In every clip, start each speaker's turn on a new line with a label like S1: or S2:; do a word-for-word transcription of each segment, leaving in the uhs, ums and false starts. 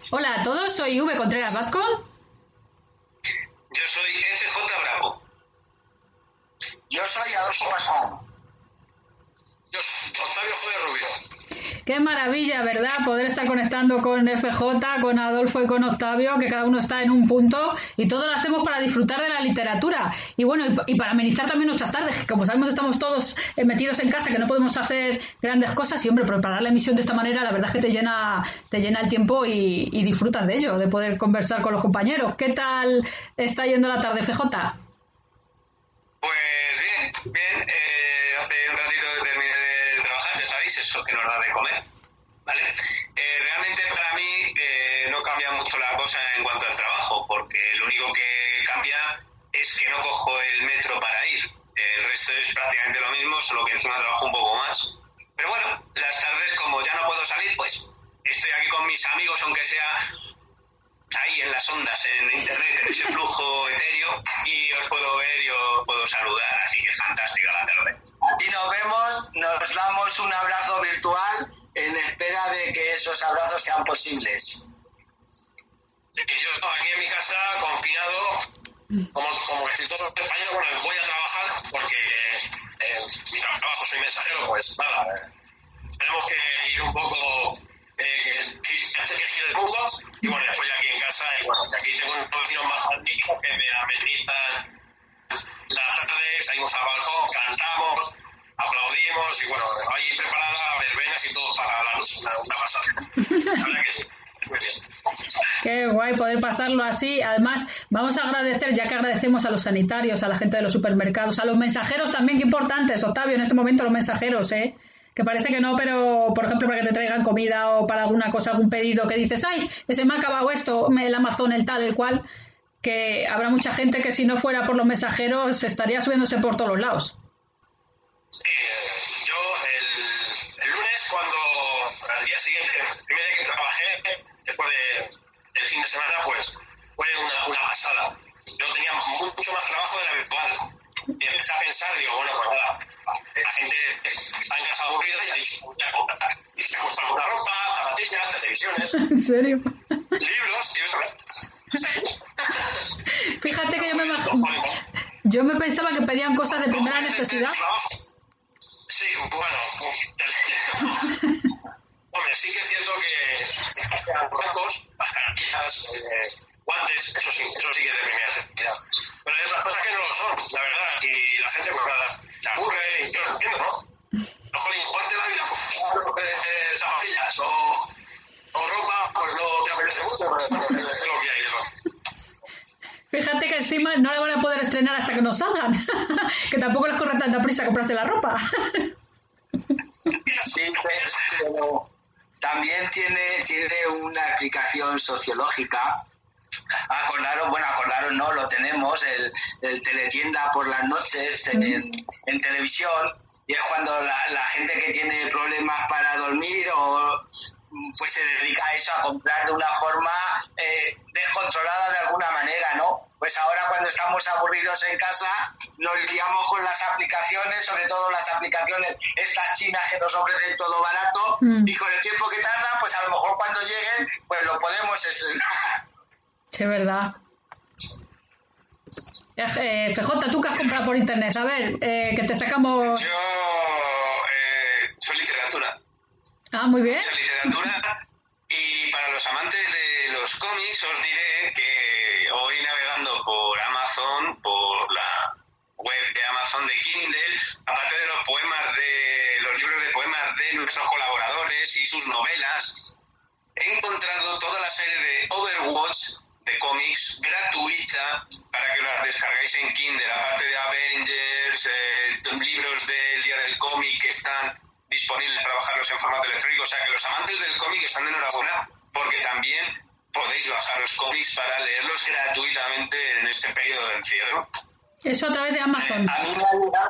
S1: Hola a todos, soy V. Contreras Vasco.
S2: Yo soy F J Bravo.
S3: Yo soy Adolfo Pascual.
S2: Yo soy Octavio Joder Rubio.
S1: Qué maravilla, ¿verdad? Poder estar conectando con F J, con Adolfo y con Octavio, que cada uno está en un punto y todo lo hacemos para disfrutar de la literatura. Y bueno, y, y para amenizar también nuestras tardes, que como sabemos estamos todos eh, metidos en casa, que no podemos hacer grandes cosas y hombre, preparar la emisión de esta manera, la verdad es que te llena, te llena el tiempo y, y disfrutas de ello, de poder conversar con los compañeros. ¿Qué tal está yendo la tarde, F J?
S2: Pues bien, bien. Eh, hace un ratito que terminé de trabajar, ya sabéis, eso que nos da de comer, ¿vale? Eh, realmente para mí eh, no cambia mucho la cosa en cuanto al trabajo, porque lo único que cambia es que no cojo el metro para ir. El resto es prácticamente lo mismo, solo que encima trabajo un poco más. Pero bueno, las tardes, como ya no puedo salir, pues estoy aquí con mis amigos, aunque sea ahí en las ondas, en internet, en ese flujo etéreo, y os puedo ver y os puedo saludar, así que es fantástica la tarde.
S3: Aquí nos vemos, nos damos un abrazo virtual en espera de que esos abrazos sean posibles.
S2: Sí, yo aquí en mi casa, confinado, como, como escritor español, bueno, voy a trabajar porque eh, mi trabajo, soy mensajero, pues nada, eh, tenemos que ir un poco, eh, que, que hacer que gire el mundo, y bueno, estoy aquí en casa, y bueno, aquí tengo unos vecinos más magníficos que me amenizan la tarde, salimos al balcón, cantamos, aplaudimos, y bueno, ahí preparada verbenas y todo para la noche, una, una pasada. La verdad que sí, muy bien.
S1: Qué guay poder pasarlo así. Además, vamos a agradecer, ya que agradecemos a los sanitarios, a la gente de los supermercados, a los mensajeros también, qué importantes, Octavio, en este momento los mensajeros, ¿eh? Que parece que no, pero, por ejemplo, para que te traigan comida o para alguna cosa, algún pedido que dices, ay, que se me ha acabado esto, el Amazon, el tal, el cual, que habrá mucha gente que si no fuera por los mensajeros estaría subiéndose por todos los lados.
S2: Sí, eh, yo el, el lunes, cuando al día siguiente, el primer día que trabajé, después de, del fin de semana, pues fue una, una pasada. Yo tenía mucho más trabajo de lo habitual. Y empecé a pensar, digo, bueno, pues nada, la gente está en casa aburrida y ahí voy a comprar. Y se compra una ropa, zapatillas, televisiones,
S1: ¿En serio?
S2: libros y eso.
S1: Fíjate que yo me imag- yo me pensaba que pedían cosas de primera necesidad.
S2: Sí, bueno, hombre, sí que es cierto que zapatos, mascarillas, eh, guantes, eso sí, eso sí que es de primera necesidad. Pero hay otras cosas que no lo son, la verdad, y la gente pues nada, se aburre, y yo lo entiendo, ¿no? No, jolín, ponte la vida con eh, zapatillas o, o ropa, pues no te apetece mucho, pero es lo que hay, eso.
S1: Fíjate que encima no la van a poder estrenar hasta que nos salgan. Que tampoco les corre tanta prisa comprarse la ropa.
S3: Sí, pero también tiene, tiene una aplicación sociológica. Acordaros, bueno, acordaros, no, lo tenemos, el, el teletienda por las noches en, en televisión, y es cuando la, la gente que tiene problemas para dormir o pues se dedica a eso, a comprar de una forma eh, descontrolada de alguna manera, ¿no? Pues ahora cuando estamos aburridos en casa nos liamos con las aplicaciones, sobre todo las aplicaciones estas chinas que nos ofrecen todo barato, mm. y con el tiempo que tarda, pues a lo mejor cuando lleguen, pues lo podemos estrenar.
S1: Sí, verdad. Eh, F J, ¿tú qué has comprado por internet? A ver, eh, que te sacamos...
S2: Yo eh, soy literatura.
S1: Ah, muy bien.
S2: Soy literatura, y para los amantes de los cómics os diré que hoy navegando por Amazon, por la web de Amazon de Kindle, aparte de los poemas de los libros de poemas de nuestros colaboradores y sus novelas, he encontrado toda la serie de Overwatch de cómics gratuita para que las descargáis en Kindle, aparte de Avengers, eh, libros del Día del Cómic que están disponibles para bajarlos en formato electrónico. O sea que los amantes del cómic están de enhorabuena, porque también podéis bajar los cómics para leerlos gratuitamente en este periodo de encierro.
S1: Eso a través de Amazon.
S3: Eh, a mí me ha llegado...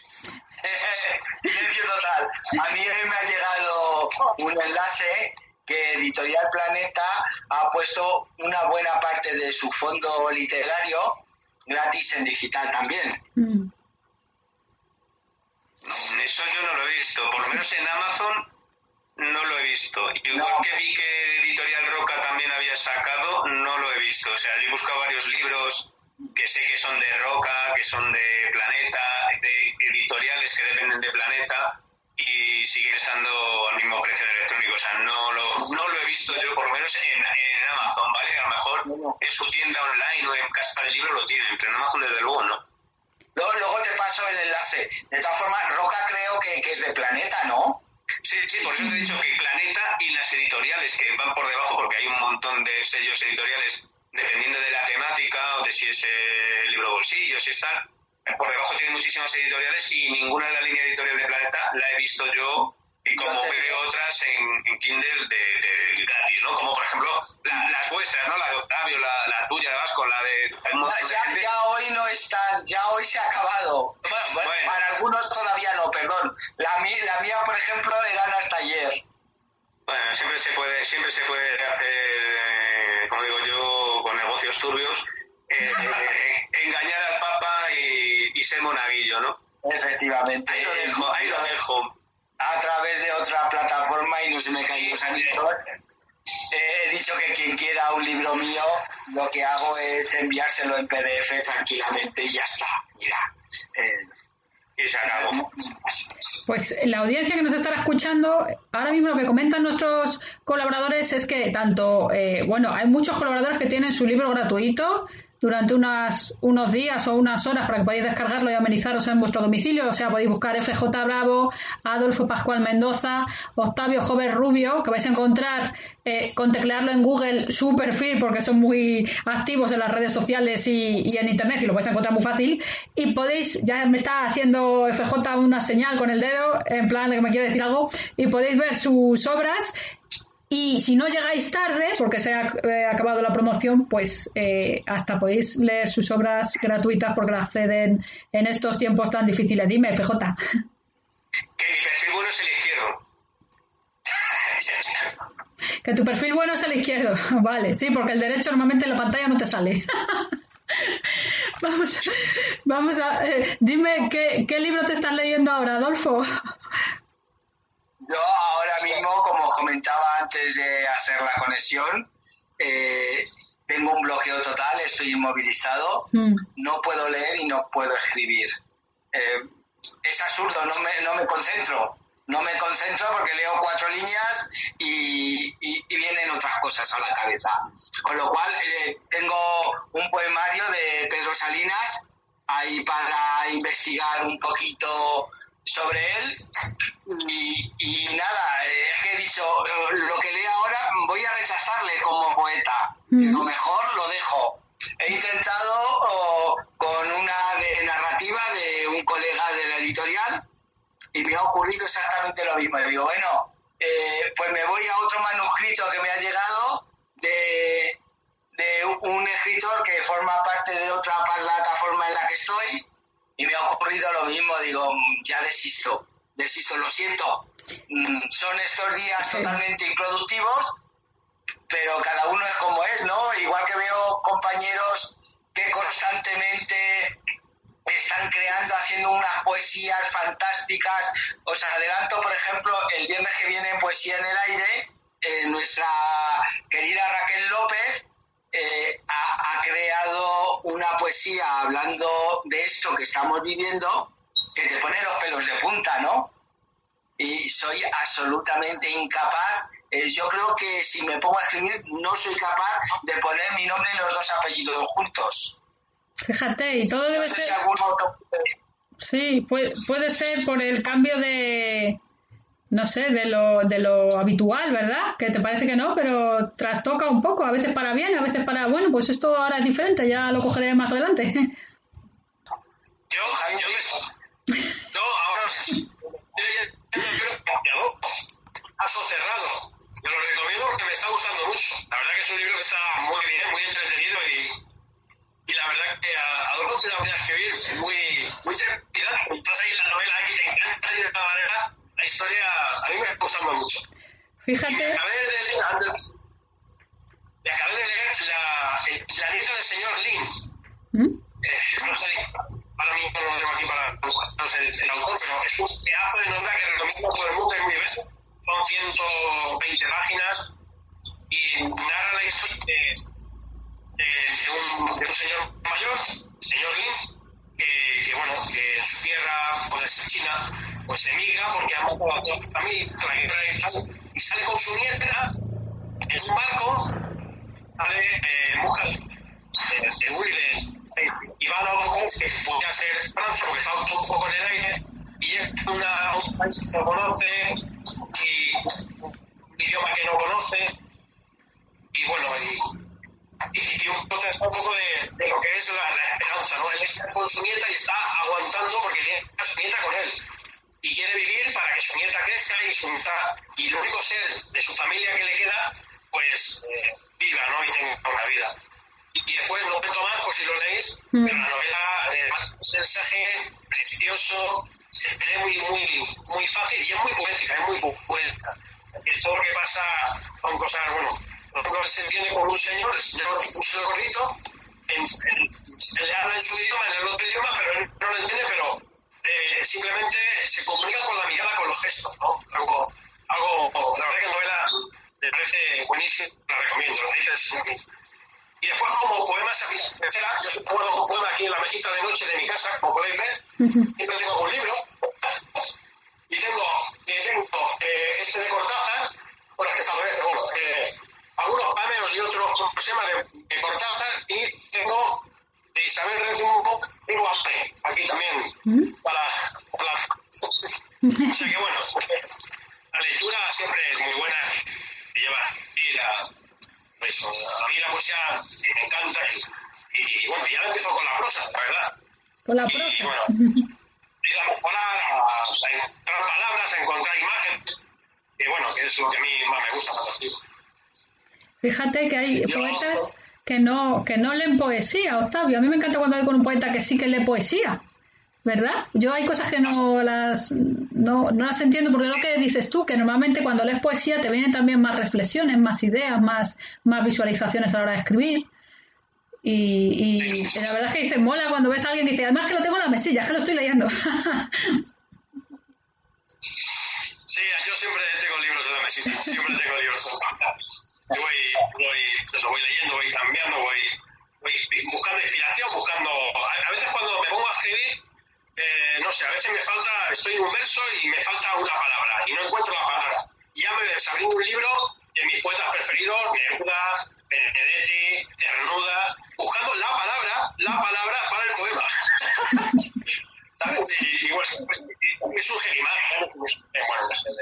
S3: total. A mí me ha llegado un enlace que Editorial Planeta ha puesto una buena parte de su fondo literario gratis en digital también.
S1: Mm.
S2: Eso yo no lo he visto, por lo menos en Amazon No lo he visto. Igual
S3: No.
S2: que vi que Editorial Roca también había sacado, no lo he visto. O sea, yo he buscado varios libros que sé que son de Roca, que son de Planeta, de editoriales que dependen de Planeta, y siguen estando al mismo precio de electrónico. O sea, no lo, no lo he visto yo, por lo menos en, en Amazon, ¿vale? A lo mejor
S3: No, no.
S2: en su tienda online o en casa del libro lo tienen, pero en Amazon desde luego no.
S3: Luego, luego te paso el enlace. De todas formas, Roca creo que, que es de Planeta, ¿no?
S2: Sí, sí, por eso te he dicho que Planeta y las editoriales que van por debajo, porque hay un montón de sellos editoriales dependiendo de la temática o de si es eh, libro bolsillo, si es tal, por debajo tienen muchísimas editoriales y ninguna de la línea editorial de Planeta la he visto yo, y como
S3: te...
S2: veo otras en, en Kindle de, de gratis, ¿no? Como por ejemplo la, las vuestras, ¿no? La de Octavio, la, la tuya de Vasco, la de... un montón de
S3: Ya,
S2: gente.
S3: ya hoy no están, ya hoy se ha acabado. Bueno, bueno,
S2: Bueno.
S3: para algunos todavía no, perdón. La, mí- la mía, por ejemplo, eran hasta ayer.
S2: Bueno, siempre se puede, siempre se puede hacer, eh, como digo yo, con negocios turbios, eh, eh, engañar al Papa y, y ser monaguillo, ¿no?
S3: Efectivamente.
S2: Ahí lo dejo, ahí lo dejo.
S3: A través de otra plataforma y no se me cayó sanito. Eh, he dicho que quien quiera un libro mío, lo que hago es enviárselo en P D F tranquilamente y ya está. Mira. Eh,
S2: Y se acabó.
S1: Pues la audiencia que nos estará escuchando, ahora mismo lo que comentan nuestros colaboradores es que tanto, eh, bueno, hay muchos colaboradores que tienen su libro gratuito durante unas, unos días o unas horas para que podáis descargarlo y amenizaros en vuestro domicilio. O sea, podéis buscar F J Bravo, Adolfo Pascual Mendoza, Octavio Jover Rubio, que vais a encontrar eh, con teclearlo en Google su perfil, porque son muy activos en las redes sociales y, y en internet, y lo vais a encontrar muy fácil. Y podéis, ya me está haciendo F J una señal con el dedo, en plan de que me quiere decir algo, y podéis ver sus obras. Y si no llegáis tarde, porque se ha eh, acabado la promoción, pues eh, hasta podéis leer sus obras gratuitas porque las ceden en estos tiempos tan difíciles. Dime, F J.
S2: Que mi perfil bueno es el izquierdo.
S1: Que tu perfil bueno es el izquierdo. Vale, sí, porque el derecho normalmente en la pantalla no te sale. Vamos, vamos a... Eh, dime, ¿qué, ¿qué libro te estás leyendo ahora, Adolfo?
S3: Yo ahora mismo, como comentaba antes de hacer la conexión, eh, tengo un bloqueo total, estoy inmovilizado, mm. no puedo leer y no puedo escribir. Eh, es absurdo, no me, no me concentro, no me concentro porque leo cuatro líneas y, y, y vienen otras cosas a la cabeza. Con lo cual eh, tengo un poemario de Pedro Salinas ahí para investigar un poquito sobre él y, y nada, es que he dicho, lo que leo ahora voy a rechazarle como poeta, mm. lo mejor lo dejo. He intentado oh, con una de narrativa de un colega de la editorial y me ha ocurrido exactamente lo mismo. Le digo, bueno, eh, pues me voy a otro manuscrito que me ha llegado de, de un escritor que forma parte de otra plataforma en la que estoy. Y me ha ocurrido lo mismo, digo, ya desisto, desisto, lo siento. Son estos días sí. totalmente improductivos, pero cada uno es como es, ¿no? Igual que veo compañeros que constantemente están creando, haciendo unas poesías fantásticas. Os adelanto, por ejemplo, el viernes que viene en Poesía en el Aire, eh, nuestra querida Raquel López, Eh, ha, ha creado una poesía hablando de esto que estamos viviendo que te pone los pelos de punta, ¿no? Y soy absolutamente incapaz. Eh, yo creo que si me pongo a escribir no soy capaz de poner mi nombre y los dos apellidos juntos.
S1: Fíjate, y todo debe
S3: no sé
S1: ser...
S3: Si alguno...
S1: Sí, puede, puede ser por el cambio de... No sé, de lo, de lo habitual, ¿verdad? Que te parece que no, pero trastoca un poco, a veces para bien, a veces para, bueno, pues esto ahora es diferente, ya lo cogeré más adelante.
S2: Yo, yo me... No, ahora yo ya creo que paso cerrado. Yo lo recomiendo porque me está gustando mucho. La verdad que es un libro que está muy bien, muy entretenido y, y la verdad que a Adolfo tiene una manera de escribir muy, muy tranquila. Entonces ahí la novela ahí me encanta de esta manera. La historia a mí me está gustando mucho.
S1: Fíjate.
S2: Y acabé de leer, y acabé de leer la, la lista del señor Lin. ¿Mm? Eh, no sé, para mí no lo tengo aquí para no sé el, el autor, pero es un pedazo de novela que recomiendo a todo el mundo, es muy beso. Son
S4: ciento veinte páginas y narra la historia de, de, de, un, de un señor mayor, señor Lin, que, que bueno, que en su tierra, pues China, pues emigra porque ha matado a toda su familia, la guerra y sale, y sale con su nieta en un barco, sale eh, en busca de, de Willis y van a un país que podría ser Francia porque está un poco en el aire y llega a un país que no conoce y un idioma que no conoce y bueno y, y, y un proceso un poco de, de lo que es la, la esperanza, ¿no? Él está con su nieta y está aguantando porque tiene a su nieta con él y quiere vivir para que su nieta crezca y su nieta, y el único ser de su familia que le queda pues eh, viva, ¿no? Y tenga una vida. Y después no cuento más por si lo leéis, mm. pero la novela, además, es un mensaje precioso, se lee muy, muy, muy fácil y es muy poética, es muy poética. Es todo lo que pasa son cosas, bueno, por ejemplo, se entiende con un señor, el señor un señor gordito, en, en, se le habla en su idioma, en el otro idioma, pero él no lo entiende, pero eh, simplemente se comunica con la mirada, con los gestos, ¿no? Algo, algo, la verdad que la novela me parece buenísima, la recomiendo, lo dices. Y después como poemas a tercera, yo guardo un poema aquí en la mesita de noche de mi casa, como podéis ver, uh-huh. Siempre tengo un libro, y tengo, eh, tengo eh, este de Cortázar, bueno, que tal vez, bueno, eh, algunos pameos y otros poemas de, de Cortázar, y tengo de Isabel Redungo, tengo a aquí también, uh-huh. para, para o sea que bueno, la lectura siempre es muy buena, y lleva y la eso, a mí la poesía me encanta y, y, y bueno, ya empiezo con la prosa, la verdad.
S1: Con la prosa.
S4: Y, y bueno, ir a mejorar, a, a encontrar palabras, a encontrar imágenes, y bueno, que es lo que a mí más me gusta, fantástico.
S1: Fíjate que hay Yo, poetas que no, que no leen poesía, Octavio. A mí me encanta cuando hay con un poeta que sí que lee poesía, ¿verdad? Yo hay cosas que no las no, no las entiendo porque es lo que dices tú, que normalmente cuando lees poesía te vienen también más reflexiones, más ideas, más, más visualizaciones a la hora de escribir y, y la verdad es que dice, mola cuando ves a alguien que dice, además que lo tengo en la mesilla, es que lo estoy leyendo.
S4: Sí, yo siempre tengo libros en la mesilla, siempre tengo libros. Yo voy, voy, eso, voy leyendo, voy cambiando, voy, voy buscando inspiración, buscando... A veces cuando me pongo a escribir, Eh, no sé, a veces me falta, estoy en un verso y me falta una palabra y no encuentro la palabra. Y ya me ves abriendo un libro de mis poetas preferidos, Neruda, Benedetti, Cernuda, buscando la palabra, la palabra para el poema. ¿Sabes? Y, y bueno, pues, es un genimal, ¿eh? Bueno,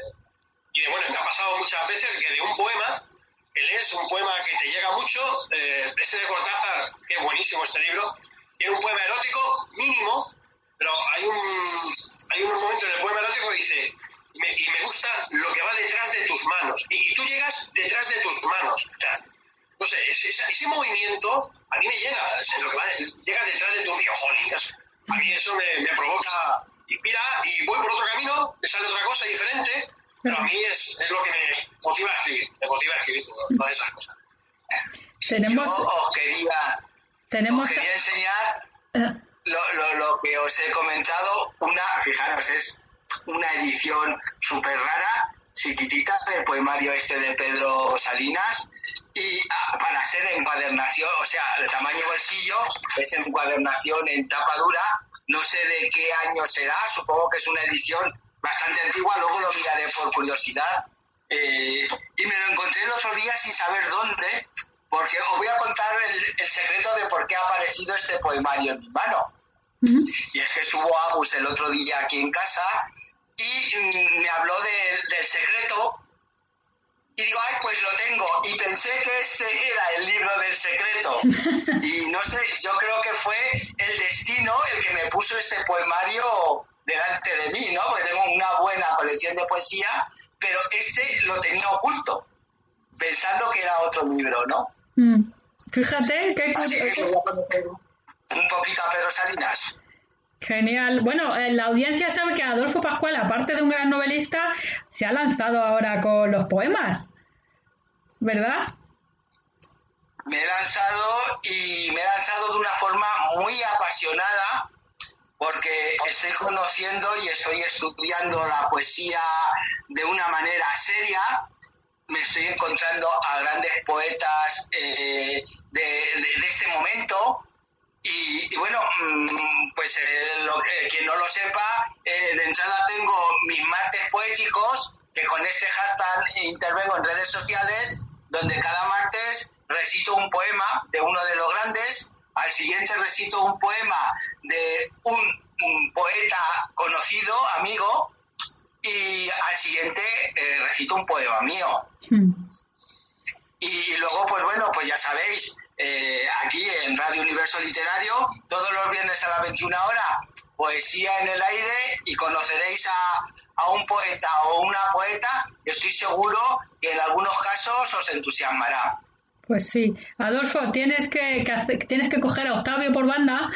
S4: y de bueno, me ha pasado muchas veces que de un poema, que lees un poema que te llega mucho, eh, ese de Cortázar, que es buenísimo este libro, tiene un poema erótico mínimo. Pero hay un hay un momento en el poema erótico que dice y me, y me gusta lo que va detrás de tus manos y, y tú llegas detrás de tus manos, o sea, no sé, ese, ese movimiento a mí me llega, lo que va de, llegas detrás de tu biojolín, a mí eso me, me provoca, inspira y voy por otro camino, me sale otra cosa diferente, pero a mí es, es lo que me motiva a escribir, me motiva a escribir todas esas cosas.
S1: Tenemos,
S3: Yo os quería,
S1: tenemos
S3: os quería enseñar uh, Lo, lo, lo que os he comentado, una, fijaros, es una edición súper rara, chiquitita, del poemario este de Pedro Salinas, y a, para ser encuadernación, o sea, el tamaño bolsillo, es encuadernación en tapa dura, no sé de qué año será, supongo que es una edición bastante antigua, luego lo miraré por curiosidad, eh, y me lo encontré el otro día sin saber dónde, porque os voy a contar el, el secreto de por qué ha aparecido este poemario en mi mano. Uh-huh. Y es que estuvo Agus el otro día aquí en casa y mm, me habló de, del secreto y digo, ay, pues lo tengo. Y pensé que ese era el libro del secreto. Y no sé, yo creo que fue el destino el que me puso ese poemario delante de mí, ¿no? Porque tengo una buena colección de poesía, pero este lo tenía oculto, pensando que era otro libro, ¿no?
S1: Mm. Fíjate, qué
S3: curioso. Un poquito a Pedro Salinas.
S1: Genial. Bueno, la audiencia sabe que Adolfo Pascual, aparte de un gran novelista, se ha lanzado ahora con los poemas, ¿verdad?
S3: Me he lanzado y me he lanzado de una forma muy apasionada porque estoy conociendo y estoy estudiando la poesía de una manera seria. Me estoy encontrando a grandes poetas eh, de, de, de este momento. Y, y bueno, pues eh, lo, eh, quien no lo sepa, eh, de entrada tengo mis martes poéticos, que con este hashtag intervengo en redes sociales, donde cada martes recito un poema de uno de los grandes, al siguiente recito un poema de un, un poeta conocido, amigo, y al siguiente eh, recito un poema mío. Mm. Y, y luego, pues bueno, pues ya sabéis, eh, aquí en Radio Universo Literario, todos los viernes a las veintiuna horas, poesía en el aire, y conoceréis a, a un poeta o una poeta que estoy seguro que en algunos casos os entusiasmará.
S1: Pues sí. Adolfo, tienes que, que hacer, tienes que coger a Octavio por banda.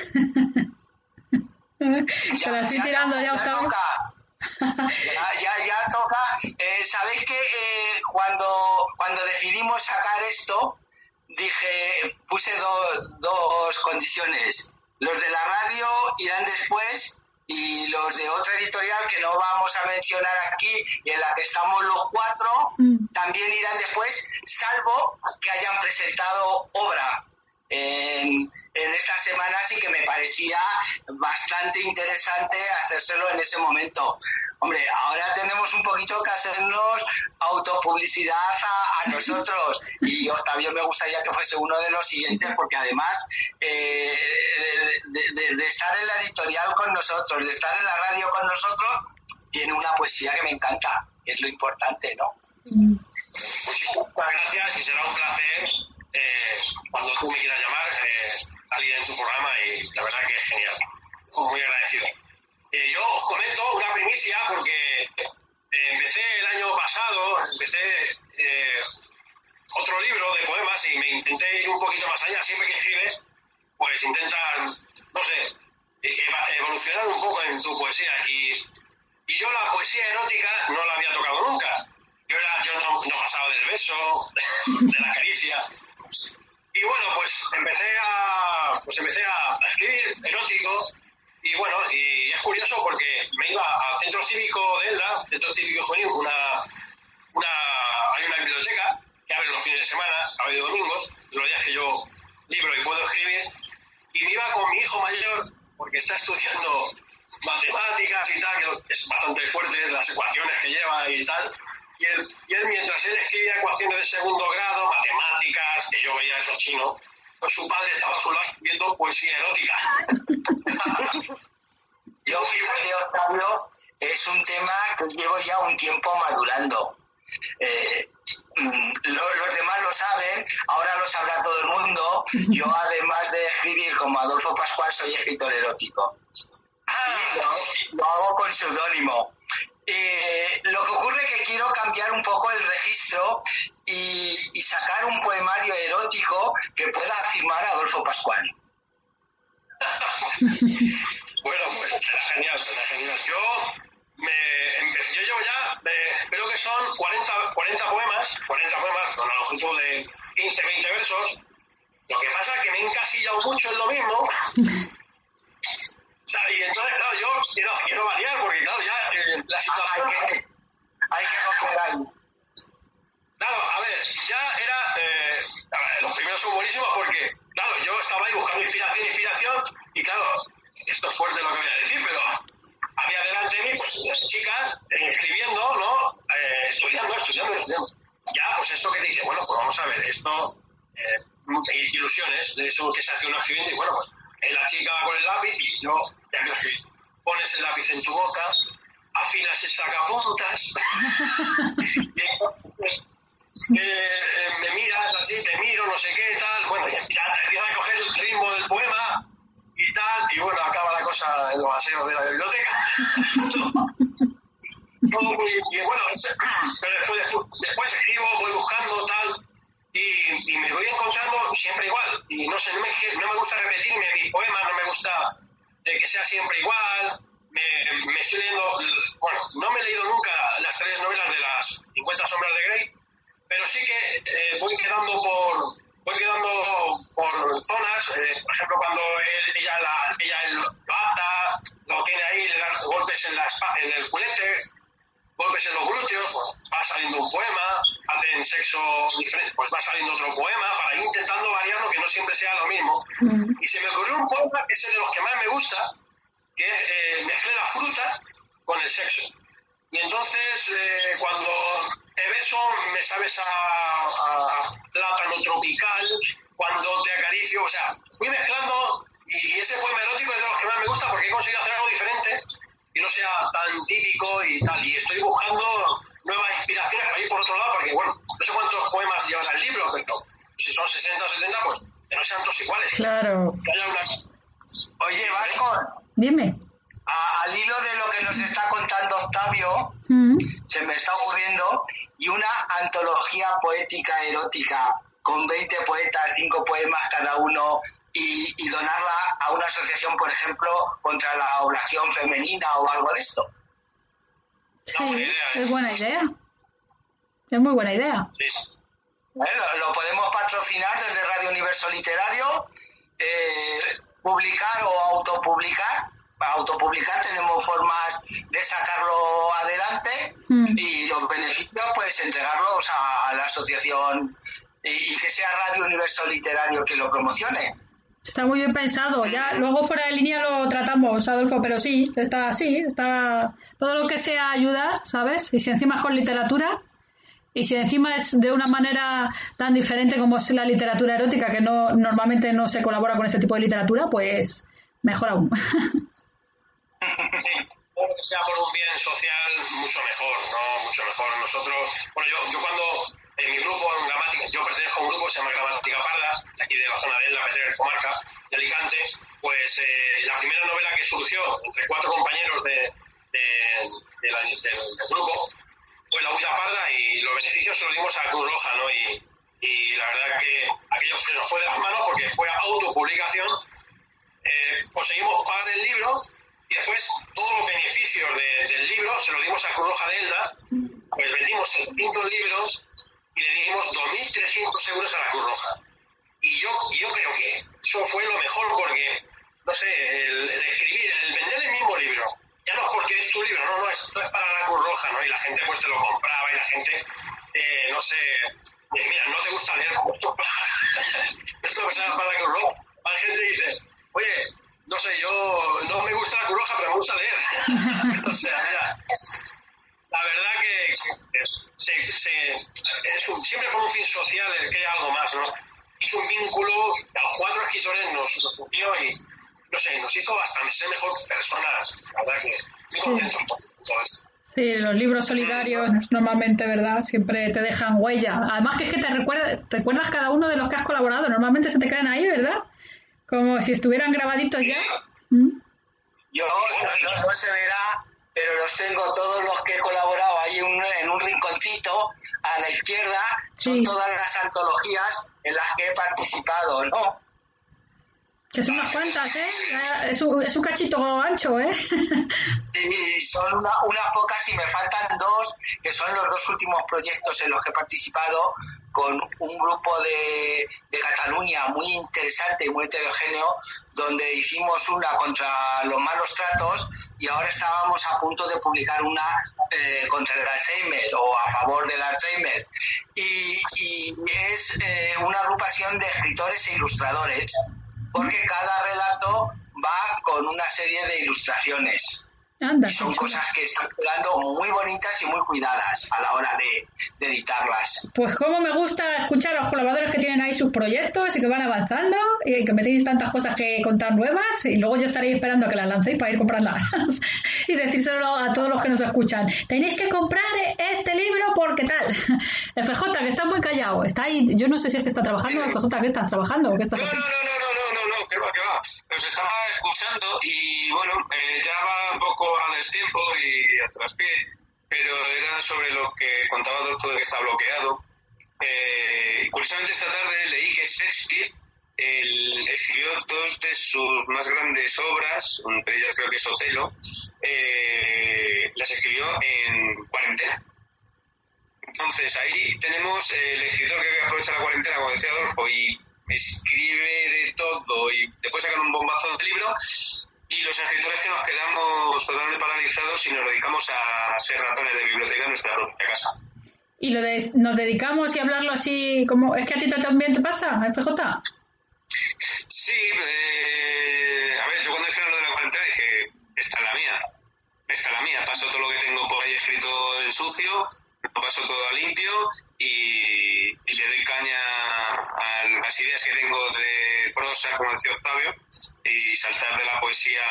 S3: Ya,
S1: Te la estoy
S3: ya
S1: tirando
S3: no,
S1: ya,
S3: ya
S1: Octavio.
S3: Toca. Ya, ya, ya toca. Eh, Sabéis que eh, cuando, cuando decidimos sacar esto, dije, puse do, dos condiciones. Los de la radio irán después, y los de otra editorial que no vamos a mencionar aquí y en la que estamos los cuatro, mm. también irán después, salvo que hayan presentado obra en, en esta semana. Sí que me parecía bastante interesante hacérselo en ese momento. Hombre, ahora tenemos un poquito que hacernos autopublicidad a, a nosotros, y Octavio me gustaría que fuese uno de los siguientes, porque además eh, de, de, de estar en la editorial con nosotros, de estar en la radio con nosotros, tiene una poesía que me encanta, que es lo importante, ¿no?
S4: Muchísimas gracias, y será un placer eh, cuando tú me quieras llamar eh, salir en tu programa, y la verdad que es genial, muy agradecido. Eh, yo os comento una primicia, porque eh, empecé el año pasado, empecé eh, otro libro de poemas, y me intenté ir un poquito más allá. Siempre que escribes, pues intentas, no sé, evolucionar un poco en tu poesía, y, y yo la poesía erótica no la había tocado nunca. Yo, era, yo no, no pasaba del beso, de, de la caricia. Y bueno, pues empecé a pues empecé a escribir erótico, y bueno, y es curioso porque me iba al Centro Cívico de Elda, Centro Cívico Juvenil, una, una, hay una biblioteca que abre los fines de semana, sábado y domingos, los días que yo libro y puedo escribir, y me iba con mi hijo mayor, porque está estudiando matemáticas y tal, que es bastante fuerte, las ecuaciones que lleva y tal. Y él, y él, mientras él escribía ecuaciones de segundo grado, matemáticas, que yo veía esos chinos, pues su padre estaba a su lado escribiendo poesía erótica.
S3: Yo, fíjate, Octavio, es un tema que llevo ya un tiempo madurando. Eh, lo, los demás lo saben, ahora lo sabrá todo el mundo. Yo, además de escribir como Adolfo Pascual, soy escritor erótico. Y lo, lo hago con seudónimo. Eh, lo que ocurre es que quiero cambiar un poco el registro y, y sacar un poemario erótico que pueda firmar a Adolfo Pascual.
S4: Bueno, pues será genial, será genial. Yo, me, empecé, yo llevo ya, eh, creo que son cuarenta, cuarenta poemas, cuarenta poemas con una longitud de quince, veinte versos. Lo que pasa es que me he encasillado mucho en lo mismo. O sea, y entonces, claro, yo quiero, quiero variar, porque claro, ya eh, la situación...
S3: Hay que, hay que romper ahí.
S4: Claro, a ver, ya era... Eh, a ver, los primeros son buenísimos porque, claro, yo estaba ahí buscando inspiración, inspiración, y claro, esto es fuerte lo que voy a decir, pero había delante de mí, pues, las chicas eh, escribiendo, ¿no? Eh, estudiando, estudiando, estudiando. Ya, pues esto que te dice, bueno, pues vamos a ver, esto... Eh, ilusiones de eso que se hace uno escribiendo, y bueno, pues la chica va con el lápiz y yo, ya que escribí, pones el lápiz en tu boca, afinas el sacapuntas, y entonces, eh, me miras así, te miro, no sé qué, tal, bueno, ya, ya te empieza a coger el ritmo del poema y tal, y bueno, acaba la cosa en los aseos de la biblioteca. Todo muy, y bueno, pero después, después escribo, voy buscando, tal, y, y me voy encontrando siempre igual, y no sé, no me, no me gusta repetirme mis poemas, no me gusta eh, que sea siempre igual. Me, me estoy leyendo, bueno, no me he leído nunca las tres novelas de las cincuenta sombras de Grey, pero sí que eh, voy quedando por voy quedando por zonas, eh, por ejemplo, cuando él, ella, la, ella él lo ata, golpes en, la, en el culete, golpes en los glúteos, pues va saliendo un poema, hacen sexo diferente, pues va saliendo otro poema, para ir intentando variarlo, que no siempre sea lo mismo. Mm. Y se me ocurrió un poema que es de los que más me gusta, que es eh, mezclé la fruta con el sexo. Y entonces, eh, cuando te beso, me sabes a, a plátano tropical, cuando te acaricio, o sea, fui mezclando, y ese poema erótico es de los que más me gusta porque he conseguido hacer algo diferente y no sea tan típico y tal. Y estoy buscando nuevas inspiraciones para ir por otro lado, porque bueno, no sé cuántos poemas llevará el libro, pero si son sesenta o setenta, pues que no sean todos iguales.
S1: Claro.
S3: Una... Oye, Vasco.
S1: Dime.
S3: A, al hilo de lo que nos está contando Octavio,
S1: mm.
S3: se me está ocurriendo, y una antología poética erótica con veinte poetas, cinco poemas cada uno, y, y donarla a una asociación, por ejemplo, contra la oblación femenina o algo de esto.
S1: Sí, buena idea, ¿eh? Es buena idea. Es muy buena idea.
S4: Sí.
S3: Bueno, lo podemos patrocinar desde Radio Universo Literario, eh, publicar o autopublicar. Para autopublicar tenemos formas de sacarlo adelante mm. y los beneficios pues entregarlos a, a la asociación y, y que sea Radio Universo Literario que lo promocione.
S1: Está muy bien pensado. Ya luego fuera de línea lo tratamos, Adolfo, pero sí, está así, está todo lo que sea ayudar, ¿sabes? Y si encima es con literatura y si encima es de una manera tan diferente como es la literatura erótica, que no normalmente no se colabora con ese tipo de literatura, pues mejor aún.
S4: Sí, todo lo que sea por un bien social, mucho mejor, ¿no? Mucho mejor. Nosotros, bueno, yo, yo cuando en mi grupo, en Gramática, yo pertenezco a un grupo que se llama Gramática Parda, de aquí de la zona de Elda, de comarca de Alicante, pues eh, la primera novela que surgió entre cuatro compañeros de, de, de la, del, del grupo fue La Huida Parda, y los beneficios se los dimos a Cruz Roja, ¿no? Y, y la verdad que aquello se nos fue de las manos porque fue autopublicación. Eh, conseguimos pagar el libro y después todos los beneficios de, del libro se los dimos a Cruz Roja de Elda, pues vendimos quinientos libros y le dimos dos mil trescientos euros a la Cruz Roja. Y yo, y yo creo que eso fue lo mejor porque, no sé, el, el escribir, el vender el mismo libro, ya no es porque es tu libro, no, no, es, no es para la Cruz Roja, ¿no? Y la gente pues se lo compraba y la gente, eh, no sé, pues mira, no te gusta leer, pues esto, esto es para la Cruz Roja. La gente dice, oye, no sé, yo no me gusta la Cruz Roja, pero me gusta leer. O sea, mira, la verdad que, que se, se, es un, siempre por un fin social el que hay algo más, ¿no? Es un vínculo que a los cuatro escritores nos, nos unió y, no sé, nos hizo bastante ser mejor personas. La verdad que muy contentos por todo esto.
S1: Sí, los libros solidarios normalmente, ¿verdad? Siempre te dejan huella. Además que es que te recuerda, recuerdas cada uno de los que has colaborado. Normalmente se te quedan ahí, ¿verdad? Como si estuvieran grabaditos ya. ¿Mm?
S3: Yo no, no, no se verá, pero los tengo todos los que he colaborado ahí un, en un rinconcito a la izquierda. Sí. Son todas las antologías en las que he participado, ¿no?
S1: Que son unas cuantas, ¿eh? Es un, es un cachito ancho, ¿eh?
S3: Sí, son una, unas pocas y me faltan dos, que son los dos últimos proyectos en los que he participado con un grupo de, de Cataluña muy interesante y muy heterogéneo, donde hicimos una contra los malos tratos y ahora estábamos a punto de publicar una eh, contra el Alzheimer o a favor del Alzheimer. Y, y es eh, una agrupación de escritores e ilustradores, porque cada relato va con una serie de ilustraciones.
S1: Anda,
S3: y son cosas que están quedando muy bonitas y muy cuidadas a la hora de, de editarlas.
S1: Pues como me gusta escuchar a los colaboradores que tienen ahí sus proyectos y que van avanzando y que me tenéis tantas cosas que contar nuevas, y luego yo estaré esperando a que las lancéis para ir comprarlas y decírselo a todos los que nos escuchan. Tenéis que comprar este libro porque tal. F J, que está muy callado, está ahí, yo no sé si es que está trabajando. F J, ¿qué estás trabajando? ¿Qué estás
S2: no,
S1: haciendo?
S2: no, no, no, no, no, no, que va, que va. Los estaba escuchando y bueno, eh, ya va un poco a destiempo y a traspié, pero era sobre lo que contaba Adolfo de que está bloqueado. Eh, curiosamente esta tarde leí que Shakespeare él escribió dos de sus más grandes obras, entre ellas creo que es Otelo, eh, las escribió en cuarentena. Entonces ahí tenemos el escritor que aprovecha la cuarentena, como decía Adolfo, y escribe de todo y después sacan un bombazo de libro, y los escritores que nos quedamos totalmente especializados y nos dedicamos a ser ratones de biblioteca en nuestra propia casa.
S1: ¿Y lo de nos dedicamos y hablarlo así como es que a ti también te pasa, F J?
S2: Sí, eh, a ver, yo cuando dijeron lo de la cuarentena dije, esta es la mía, esta es la mía, paso todo lo que tengo por ahí escrito en sucio, lo paso todo a limpio y, y le doy caña a las ideas que tengo de prosa, como decía Octavio, y saltar de la poesía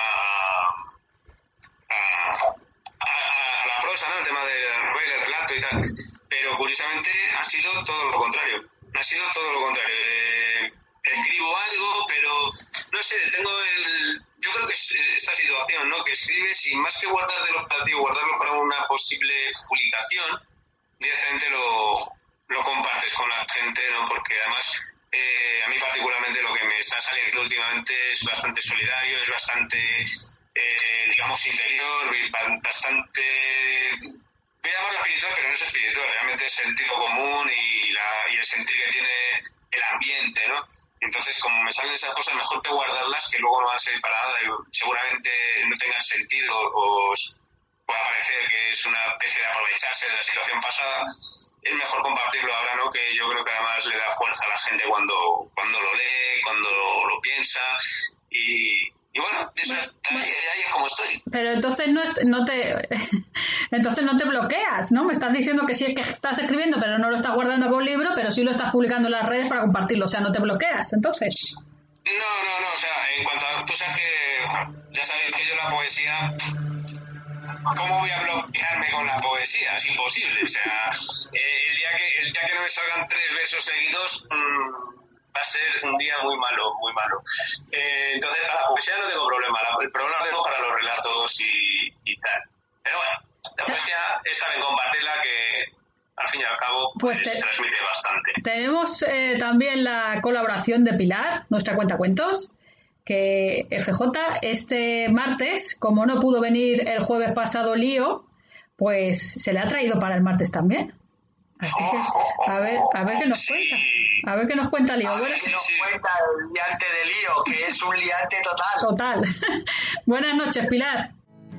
S2: a, a, a, a la prosa, ¿no? El tema de la novela, el relato y tal. Pero curiosamente ha sido todo lo contrario, ha sido todo lo contrario. Eh, escribo algo, pero no sé, tengo el... Yo creo que es esta situación, ¿no? Que escribes y más que guardar de los platillos, guardarlo para una posible publicación, directamente lo, lo compartes con la gente, ¿no? Porque además, eh, a mí particularmente lo que me está saliendo últimamente es bastante solidario, es bastante, eh, digamos, interior, bastante... Voy a llamarlo espiritual, pero no es espiritual, realmente es sentido común y, la, y el sentir que tiene el ambiente, ¿no? Entonces, como me salen esas cosas, mejor que guardarlas, que luego no van a servir para nada y seguramente no tengan sentido o pueda parecer que es una especie de aprovecharse de la situación pasada. Es mejor compartirlo ahora, ¿no? Que yo creo que además le da fuerza a la gente cuando cuando lo lee, cuando lo piensa y... Y bueno, eso, bueno, ahí, ahí es como estoy.
S1: Pero entonces no, es, no te entonces no te bloqueas, ¿no? Me estás diciendo que sí es que estás escribiendo, pero no lo estás guardando por libro, pero sí lo estás publicando en las redes para compartirlo. O sea, no te bloqueas, entonces.
S2: No, no, no. O sea, en cuanto a... Tú sabes que... Ya sabes que yo la poesía... ¿Cómo voy a bloquearme con la poesía? Es imposible. O sea, eh, el, día que, el día que no me salgan tres versos seguidos... Mmm, va a ser un día muy malo, muy malo. Eh, entonces, para la poesía no tengo problema. La, el problema lo tengo para los relatos y, y tal. Pero bueno, la poesía es saber compartirla que, al fin y al cabo, pues, pues te, transmite bastante.
S1: Tenemos eh, también la colaboración de Pilar, nuestra cuentacuentos, que F J este martes, como no pudo venir el jueves pasado Lío, pues se le ha traído para el martes también. Así que, a ver, a ver qué nos cuenta. A ver qué nos cuenta Lío.
S3: A ver qué nos cuenta el liante de Lío, que es un liante total.
S1: Total. Buenas noches, Pilar.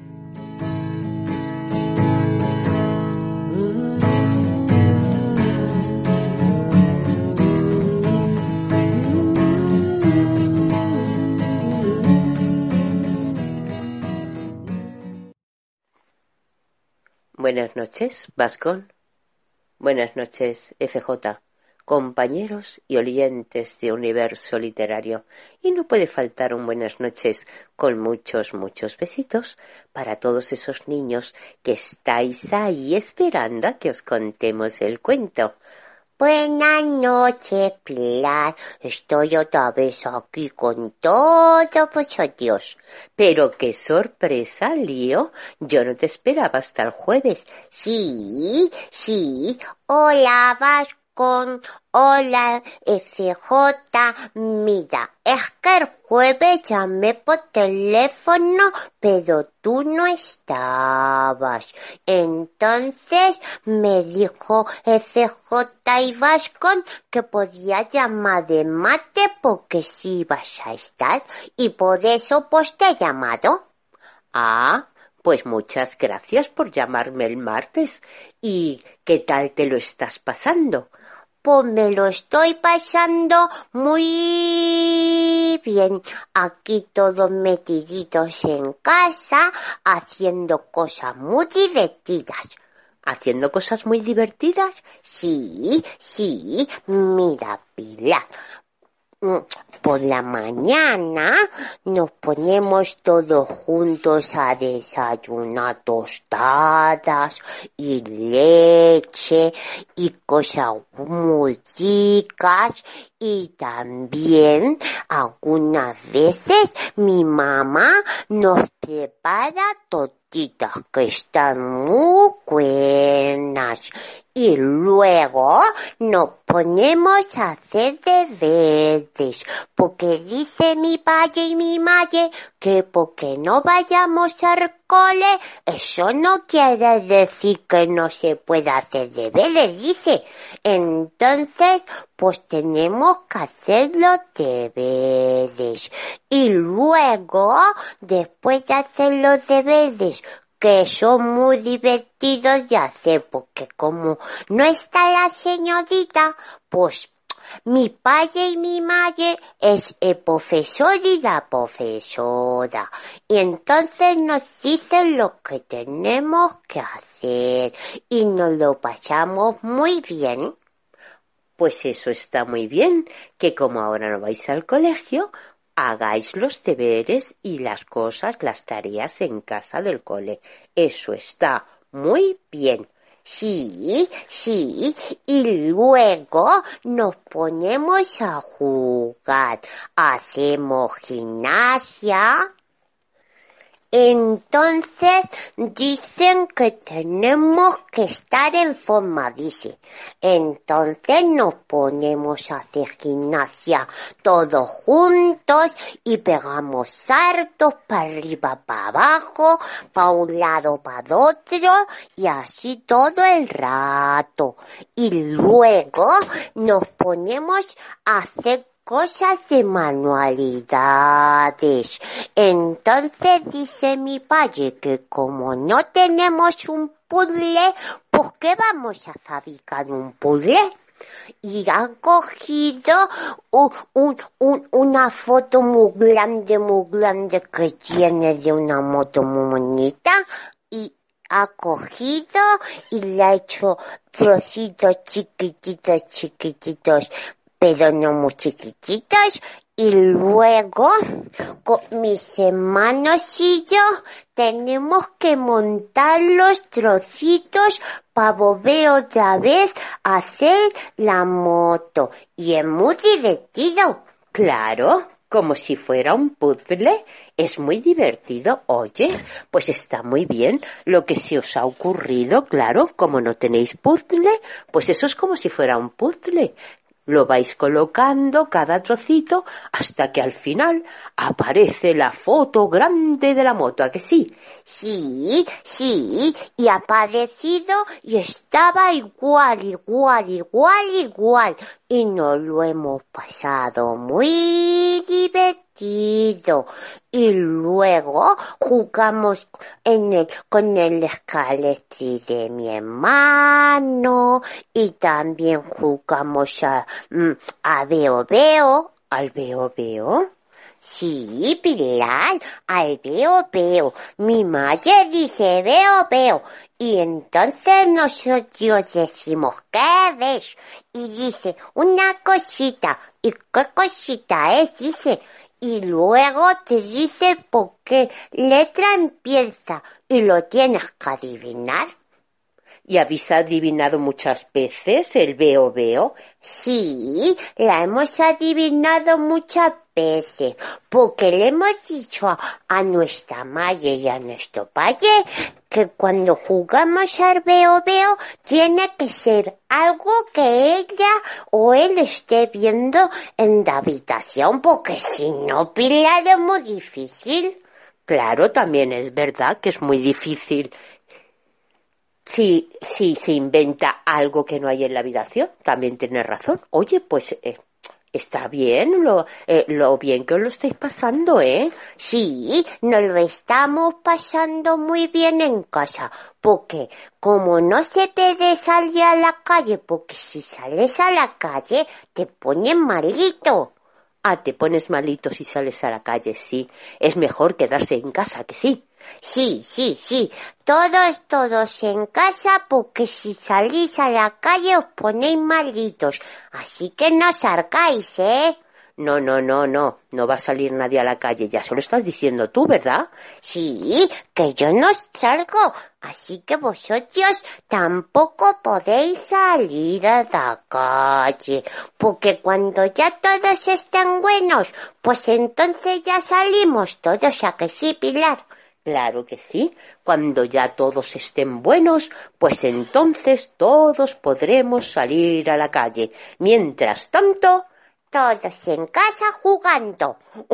S5: Buenas noches, Vascón. Buenas noches, F J, compañeros y oyentes de Universo Literario. Y no puede faltar un buenas noches con muchos, muchos besitos para todos esos niños que estáis ahí esperando a que os contemos el cuento. Buenas noches, Pilar. Estoy otra vez aquí con todos vosotros. Pero qué sorpresa, Lío. Yo no te esperaba hasta el jueves. Sí, sí. Hola, Vasco. Hola, F J. Mira, es que el jueves llamé por teléfono, pero tú no estabas. Entonces me dijo F J y Vascon que podía llamar de mate porque sí ibas a estar y por eso pues te he llamado. Ah, pues muchas gracias por llamarme el martes. ¿Y qué tal te lo estás pasando? Pues me lo estoy pasando muy bien. Aquí todos metiditos en casa, haciendo cosas muy divertidas. ¿Haciendo cosas muy divertidas? Sí, sí. Mira, Pilar. Por la mañana nos ponemos todos juntos a desayunar tostadas y leche y cosas muy ricas y también algunas veces mi mamá nos prepara tortitas que están muy buenas. Y luego nos ponemos a hacer deberes, porque dice mi padre y mi madre que porque no vayamos al cole, eso no quiere decir que no se pueda hacer deberes, dice. Entonces, pues tenemos que hacer los deberes. Y luego, después de hacer los deberes,
S6: que son muy divertidos de hacer, porque como no está la señorita, pues mi padre y mi madre es el profesor y la profesora. Y entonces nos dicen lo que tenemos que hacer y nos lo pasamos muy bien.
S5: Pues eso está muy bien, que como ahora no vais al colegio, hagáis los deberes y las cosas, las tareas en casa del cole. Eso está muy bien.
S6: Sí, sí, y luego nos ponemos a jugar, hacemos gimnasia. Entonces dicen que tenemos que estar en forma, dice. Entonces nos ponemos a hacer gimnasia todos juntos y pegamos saltos para arriba, para abajo, para un lado, para otro y así todo el rato. Y luego nos ponemos a hacer cosas de manualidades. Entonces dice mi padre que como no tenemos un puzzle, pues ¿qué vamos a fabricar un puzzle? Y ha cogido un, un, un, una foto muy grande, muy grande que tiene de una moto muy bonita y ha cogido y le ha hecho trocitos chiquititos, chiquititos, pero no muy chiquititos, y luego con mis hermanos y yo tenemos que montar los trocitos para volver otra vez a hacer la moto, y es muy divertido.
S5: Claro, como si fuera un puzzle. Es muy divertido. Oye, pues está muy bien lo que se os ha ocurrido. Claro, como no tenéis puzzle, pues eso es como si fuera un puzzle. Lo vais colocando cada trocito hasta que al final aparece la foto grande de la moto, ¿a que sí?
S6: Sí, sí, y ha aparecido y estaba igual, igual, igual, igual. Y nos lo hemos pasado muy divertido. Y luego jugamos en el, con el escaletri de mi hermano y también jugamos a, a Veo Veo.
S5: ¿Al Veo Veo?
S6: Sí, Pilar, al Veo Veo. Mi madre dice Veo Veo. Y entonces nosotros decimos, ¿qué ves? Y dice, una cosita. ¿Y qué cosita es? Dice. Y luego te dice por qué letra empieza. Y lo tienes que adivinar.
S5: ¿Y habéis adivinado muchas veces el Veo Veo?
S6: Sí, la hemos adivinado muchas veces, porque le hemos dicho a, a nuestra madre y a nuestro padre que cuando jugamos al Veo Veo tiene que ser algo que ella o él esté viendo en la habitación, porque si no, Pilar, es muy difícil.
S5: Claro, también es verdad que es muy difícil. Si, si se inventa algo que no hay en la habitación, también tienes razón. Oye, pues eh, está bien lo, eh, lo bien que os lo estáis pasando, ¿eh?
S6: Sí, nos lo estamos pasando muy bien en casa, porque como no se puede salir a la calle, porque si sales a la calle te pones malito.
S5: Ah, te pones malito si sales a la calle, sí. Es mejor quedarse en casa, que sí.
S6: Sí, sí, sí. Todos, todos en casa, porque si salís a la calle os ponéis malitos. Así que no salgáis, ¿eh?
S5: No, no, no, no. No va a salir nadie a la calle. Ya se lo estás diciendo tú, ¿verdad?
S6: Sí, que yo no salgo. Así que vosotros tampoco podéis salir a la calle. Porque cuando ya todos estén buenos, pues entonces ya salimos todos, ¿a que sí, Pilar?
S5: Claro que sí. Cuando ya todos estén buenos, pues entonces todos podremos salir a la calle. Mientras tanto,
S6: todos en casa jugando.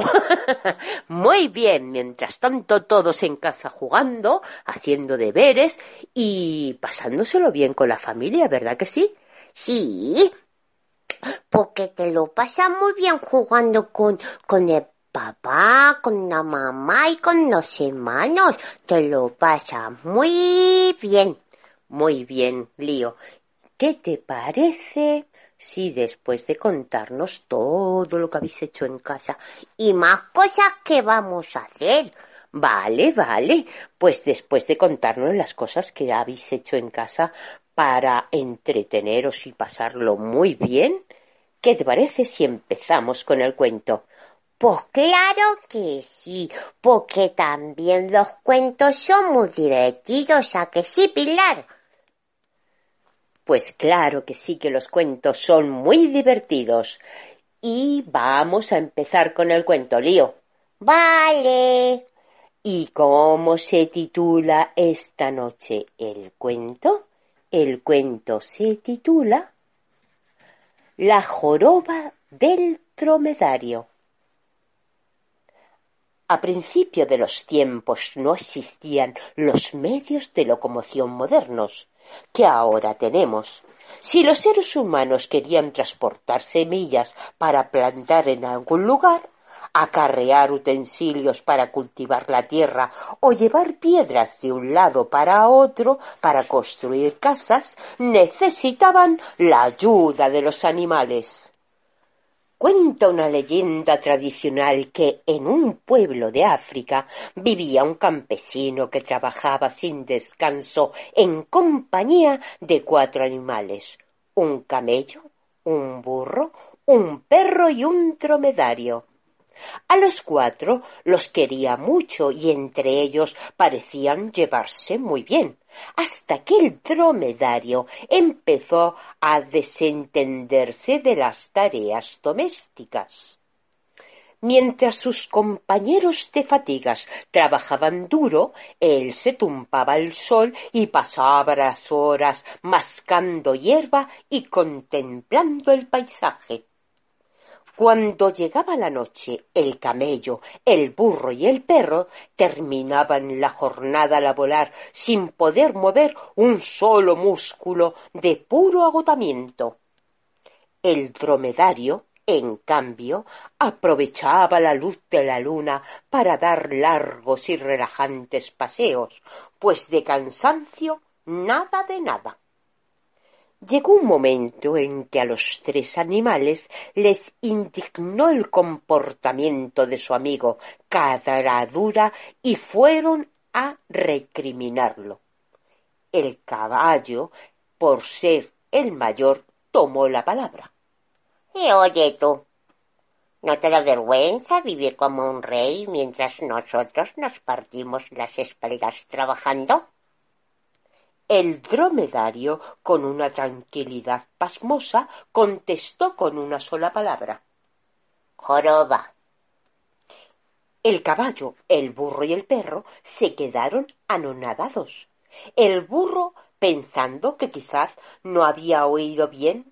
S5: Muy bien, mientras tanto todos en casa jugando, haciendo deberes y pasándoselo bien con la familia, ¿verdad que sí?
S6: Sí, porque te lo pasas muy bien jugando con, con el papá, con la mamá y con los hermanos. Te lo pasas muy bien.
S5: Muy bien, Lío. ¿Qué te parece si después de contarnos todo lo que habéis hecho en casa
S6: Y más cosas que vamos a hacer?
S5: Vale, vale. Pues después de contarnos las cosas que habéis hecho en casa para entreteneros y pasarlo muy bien, ¿qué te parece si empezamos con el cuento?
S6: Pues claro que sí, porque también los cuentos son muy divertidos, ¿a que sí, Pilar?
S5: Pues claro que sí, que los cuentos son muy divertidos. Y vamos a empezar con el cuento, Lío.
S6: Vale.
S5: ¿Y cómo se titula esta noche el cuento? El cuento se titula La joroba del dromedario. A principio de los tiempos no existían los medios de locomoción modernos que ahora tenemos. Si los seres humanos querían transportar semillas para plantar en algún lugar, acarrear utensilios para cultivar la tierra o llevar piedras de un lado para otro para construir casas, necesitaban la ayuda de los animales. Cuenta una leyenda tradicional que en un pueblo de África vivía un campesino que trabajaba sin descanso en compañía de cuatro animales: un camello, un burro, un perro y un dromedario. A los cuatro los quería mucho y entre ellos parecían llevarse muy bien, hasta que el dromedario empezó a desentenderse de las tareas domésticas. Mientras sus compañeros de fatigas trabajaban duro, él se tumbaba al sol y pasaba las horas mascando hierba y contemplando el paisaje. Cuando llegaba la noche, el camello, el burro y el perro terminaban la jornada laboral sin poder mover un solo músculo de puro agotamiento. El dromedario, en cambio, aprovechaba la luz de la luna para dar largos y relajantes paseos, pues de cansancio nada de nada. Llegó un momento en que a los tres animales les indignó el comportamiento de su amigo Cadradura y fueron a recriminarlo. El caballo, por ser el mayor, tomó la palabra.
S6: Y oye tú, ¿no te da vergüenza vivir como un rey mientras nosotros nos partimos las espaldas trabajando?
S5: El dromedario, con una tranquilidad pasmosa, contestó con una sola palabra:
S6: joroba.
S5: El caballo, el burro y el perro se quedaron anonadados. El burro, pensando que quizás no había oído bien,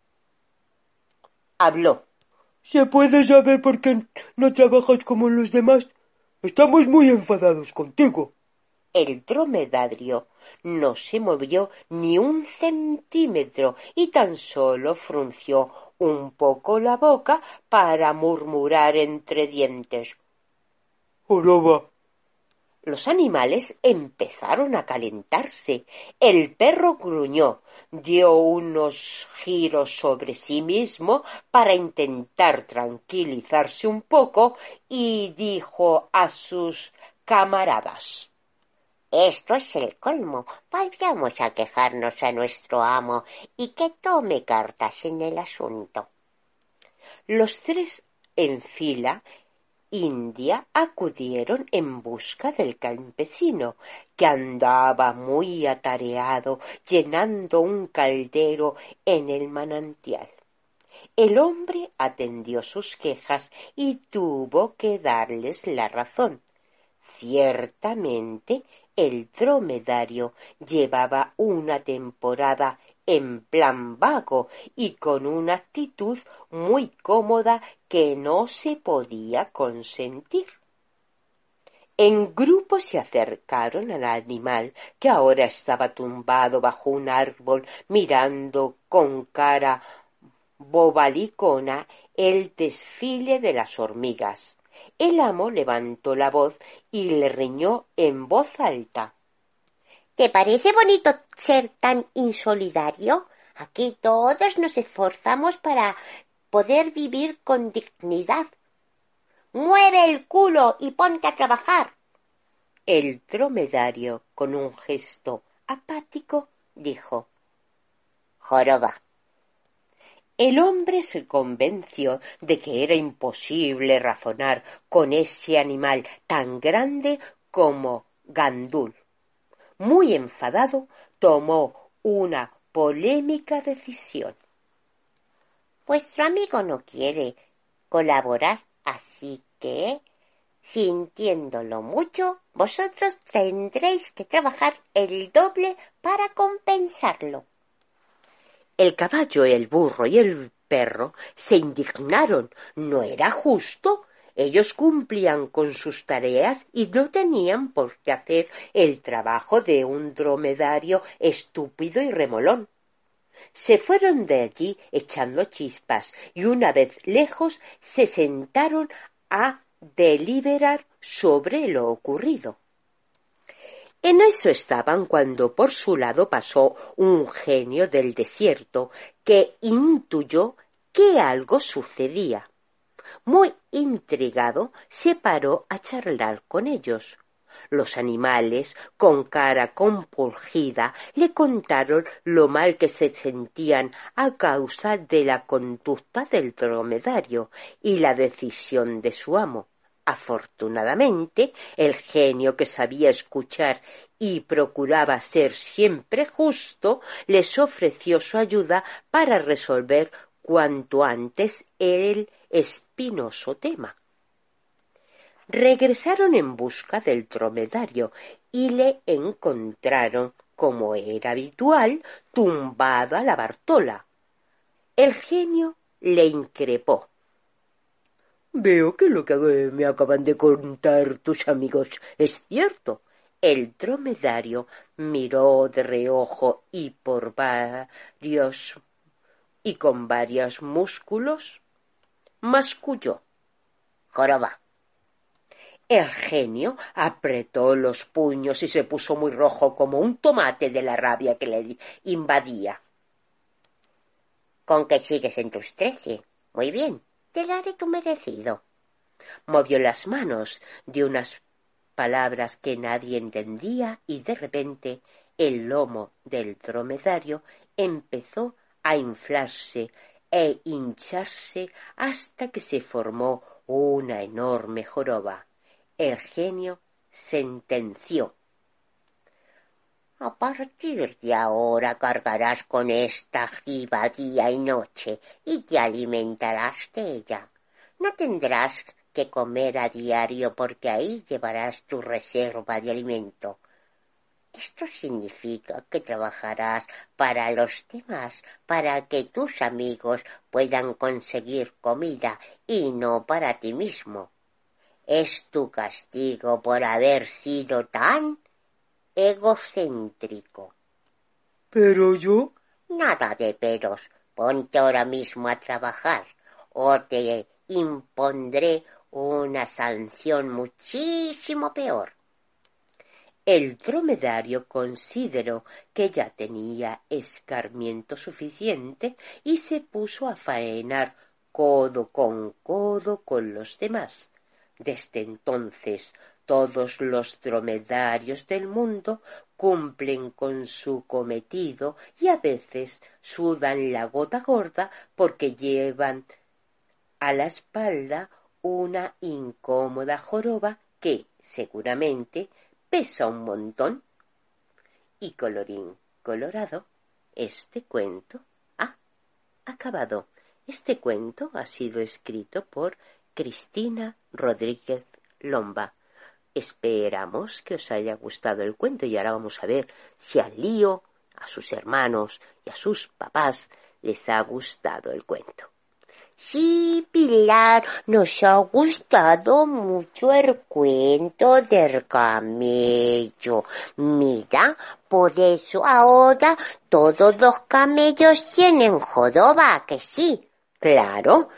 S5: habló:
S7: ¿Se puede saber por qué no trabajas como los demás? Estamos muy enfadados contigo.
S5: El dromedario no se movió ni un centímetro y tan solo frunció un poco la boca para murmurar entre dientes:
S7: joroba.
S5: Los animales empezaron a calentarse. El perro gruñó, dio unos giros sobre sí mismo para intentar tranquilizarse un poco y dijo a sus camaradas:
S6: Esto es el colmo. Vayamos a quejarnos a nuestro amo y que tome cartas en el asunto.
S5: Los tres en fila india acudieron en busca del campesino, que andaba muy atareado llenando un caldero en el manantial. El hombre atendió sus quejas y tuvo que darles la razón. Ciertamente, el dromedario llevaba una temporada en plan vago y con una actitud muy cómoda que no se podía consentir. En grupo se acercaron al animal, que ahora estaba tumbado bajo un árbol mirando con cara bobalicona el desfile de las hormigas.
S6: El amo levantó la voz y le riñó en voz alta. ¿Te parece bonito ser tan insolidario? Aquí todos nos esforzamos para poder vivir con dignidad. ¡Mueve el culo y ponte a trabajar! El dromedario, con un gesto apático, dijo: Joroba. El hombre se convenció de que era imposible razonar con ese animal tan grande como Gandul. Muy enfadado, tomó una polémica decisión. Vuestro amigo no quiere colaborar, así que, sintiéndolo mucho, vosotros tendréis que trabajar el doble para compensarlo. El caballo, el burro y el perro se indignaron. No era justo. Ellos cumplían con sus tareas y no tenían por qué hacer el trabajo de un dromedario estúpido y remolón. Se fueron de allí echando chispas y una vez lejos se sentaron a deliberar sobre lo ocurrido. En eso estaban cuando por su lado pasó un genio del desierto que intuyó que algo sucedía. Muy intrigado, se paró a charlar con ellos. Los animales, con cara compungida, le contaron lo mal que se sentían a causa de la conducta del dromedario y la decisión de su amo. Afortunadamente, el genio, que sabía escuchar y procuraba ser siempre justo, les ofreció su ayuda para resolver cuanto antes el espinoso tema. Regresaron en busca del dromedario y le encontraron, como era habitual, tumbado a la bartola. El genio le increpó. Veo que lo que me acaban de contar tus amigos es cierto. El dromedario miró de reojo y por varios y con varios músculos masculló. Joroba. El genio apretó los puños y se puso muy rojo como un tomate de la rabia que le invadía. ¿Con que sigues en tus trece? Muy bien. Te daré tu merecido. Movió las manos, dio unas palabras que nadie entendía y de repente el lomo del dromedario empezó a inflarse e hincharse hasta que se formó una enorme joroba. El genio sentenció. A partir de ahora cargarás con esta jiba día y noche y te alimentarás de ella. No tendrás que comer a diario porque ahí llevarás tu reserva de alimento. Esto significa que trabajarás para los demás, para que tus amigos puedan conseguir comida y no para ti mismo. Es tu castigo por haber sido tan egocéntrico. ¿Pero yo? Nada de peros. Ponte ahora mismo a trabajar o te impondré una sanción muchísimo peor. El dromedario consideró que ya tenía escarmiento suficiente y se puso a faenar codo con codo con los demás. Desde entonces, todos los dromedarios del mundo cumplen con su cometido y a veces sudan la gota gorda porque llevan a la espalda una incómoda joroba que, seguramente, pesa un montón. Y colorín colorado, este cuento ha acabado. Este cuento ha sido escrito por Cristina Rodríguez Lomba. Esperamos que os haya gustado el cuento y ahora vamos a ver si a Lío, a sus hermanos y a sus papás les ha gustado el cuento. Sí, Pilar, nos ha gustado mucho el cuento del camello. Mira, por eso ahora todos los camellos tienen joroba, ¿que sí? Claro,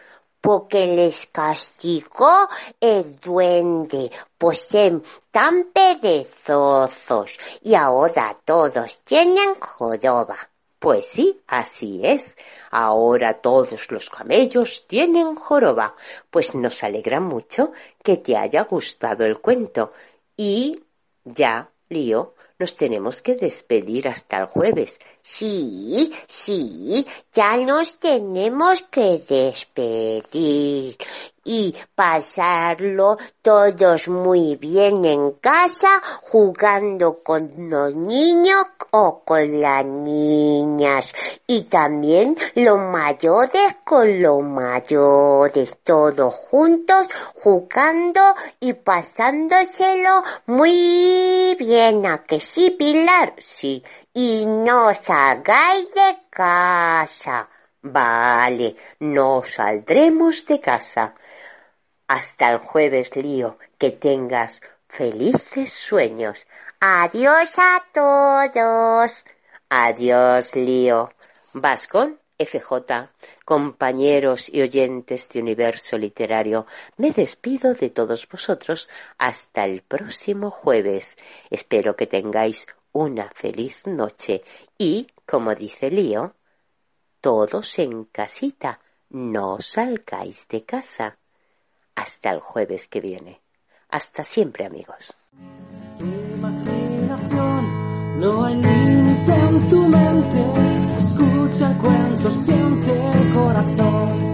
S6: porque les castigó el duende, pues son tan perezosos y ahora todos tienen joroba.
S5: Pues sí, así es. Ahora todos los camellos tienen joroba. Pues nos alegra mucho que te haya gustado el cuento. Y ya, Lío, nos tenemos que despedir hasta el jueves.
S6: Sí, sí, ya nos tenemos que despedir y pasarlo todos muy bien en casa, jugando con los niños o con las niñas, y también los mayores con los mayores, todos juntos jugando y pasándoselo muy bien. ¿A que sí, Pilar?
S5: Sí.
S6: Y no os hagáis de casa.
S5: Vale, no saldremos de casa. Hasta el jueves, Lío, que tengas felices sueños.
S6: Adiós a todos.
S5: Adiós, Lío. Vascón, F J, compañeros y oyentes de Universo Literario, me despido de todos vosotros hasta el próximo jueves. Espero que tengáis una feliz noche y, como dice Lío, todos en casita, no salgáis de casa. Hasta el jueves que viene. Hasta siempre, amigos.
S8: Tu imaginación, no hay límite en tu mente. Escucha el cuento, siente el corazón.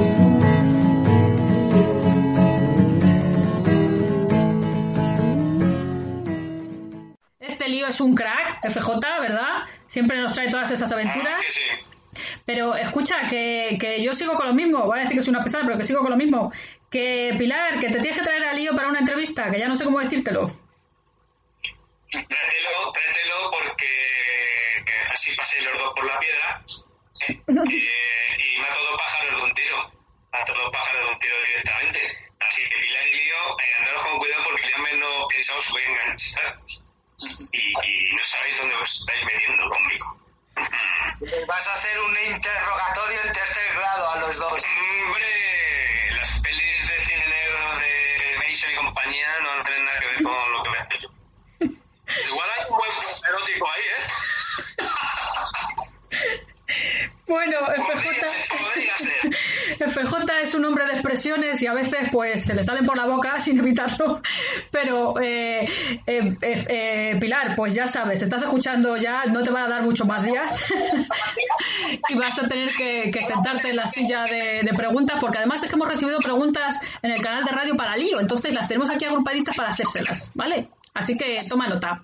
S1: Este Lío es un crack, F J, ¿verdad? Siempre nos trae todas esas aventuras.
S2: Sí, sí.
S1: Pero escucha, que, que yo sigo con lo mismo. Voy a decir que soy una pesada, pero que sigo con lo mismo. Que Pilar, que te tienes que traer a Lío para una entrevista, que ya no sé cómo decírtelo.
S4: Tráetelo, tráetelo porque así pasé los dos por la piedra eh, y mato dos pájaros de un tiro. Mato dos pájaros de un tiro directamente. Así que Pilar y Lío, eh, andaros con cuidado porque ya menos pensados os voy a enganchar. Y, y no sabéis dónde os estáis metiendo conmigo.
S3: Vas a hacer un interrogatorio en tercer grado a los dos.
S2: Hombre, las pelis de cine negro de Mason y compañía no tienen nada que ver con lo que voy a hacer yo. Igual hay un buen erótico ahí, ¿eh?
S1: Bueno, F J,
S2: Podría ser.
S1: F J es un hombre de expresiones y a veces pues se le salen por la boca sin evitarlo. Pero eh, eh, eh, eh, Pilar, pues ya sabes, estás escuchando ya, no te van a dar mucho más días y vas a tener que, que sentarte en la silla de, de preguntas, porque además es que hemos recibido preguntas en el canal de radio para Lío, entonces las tenemos aquí agrupaditas para hacérselas, ¿vale? Así que toma nota.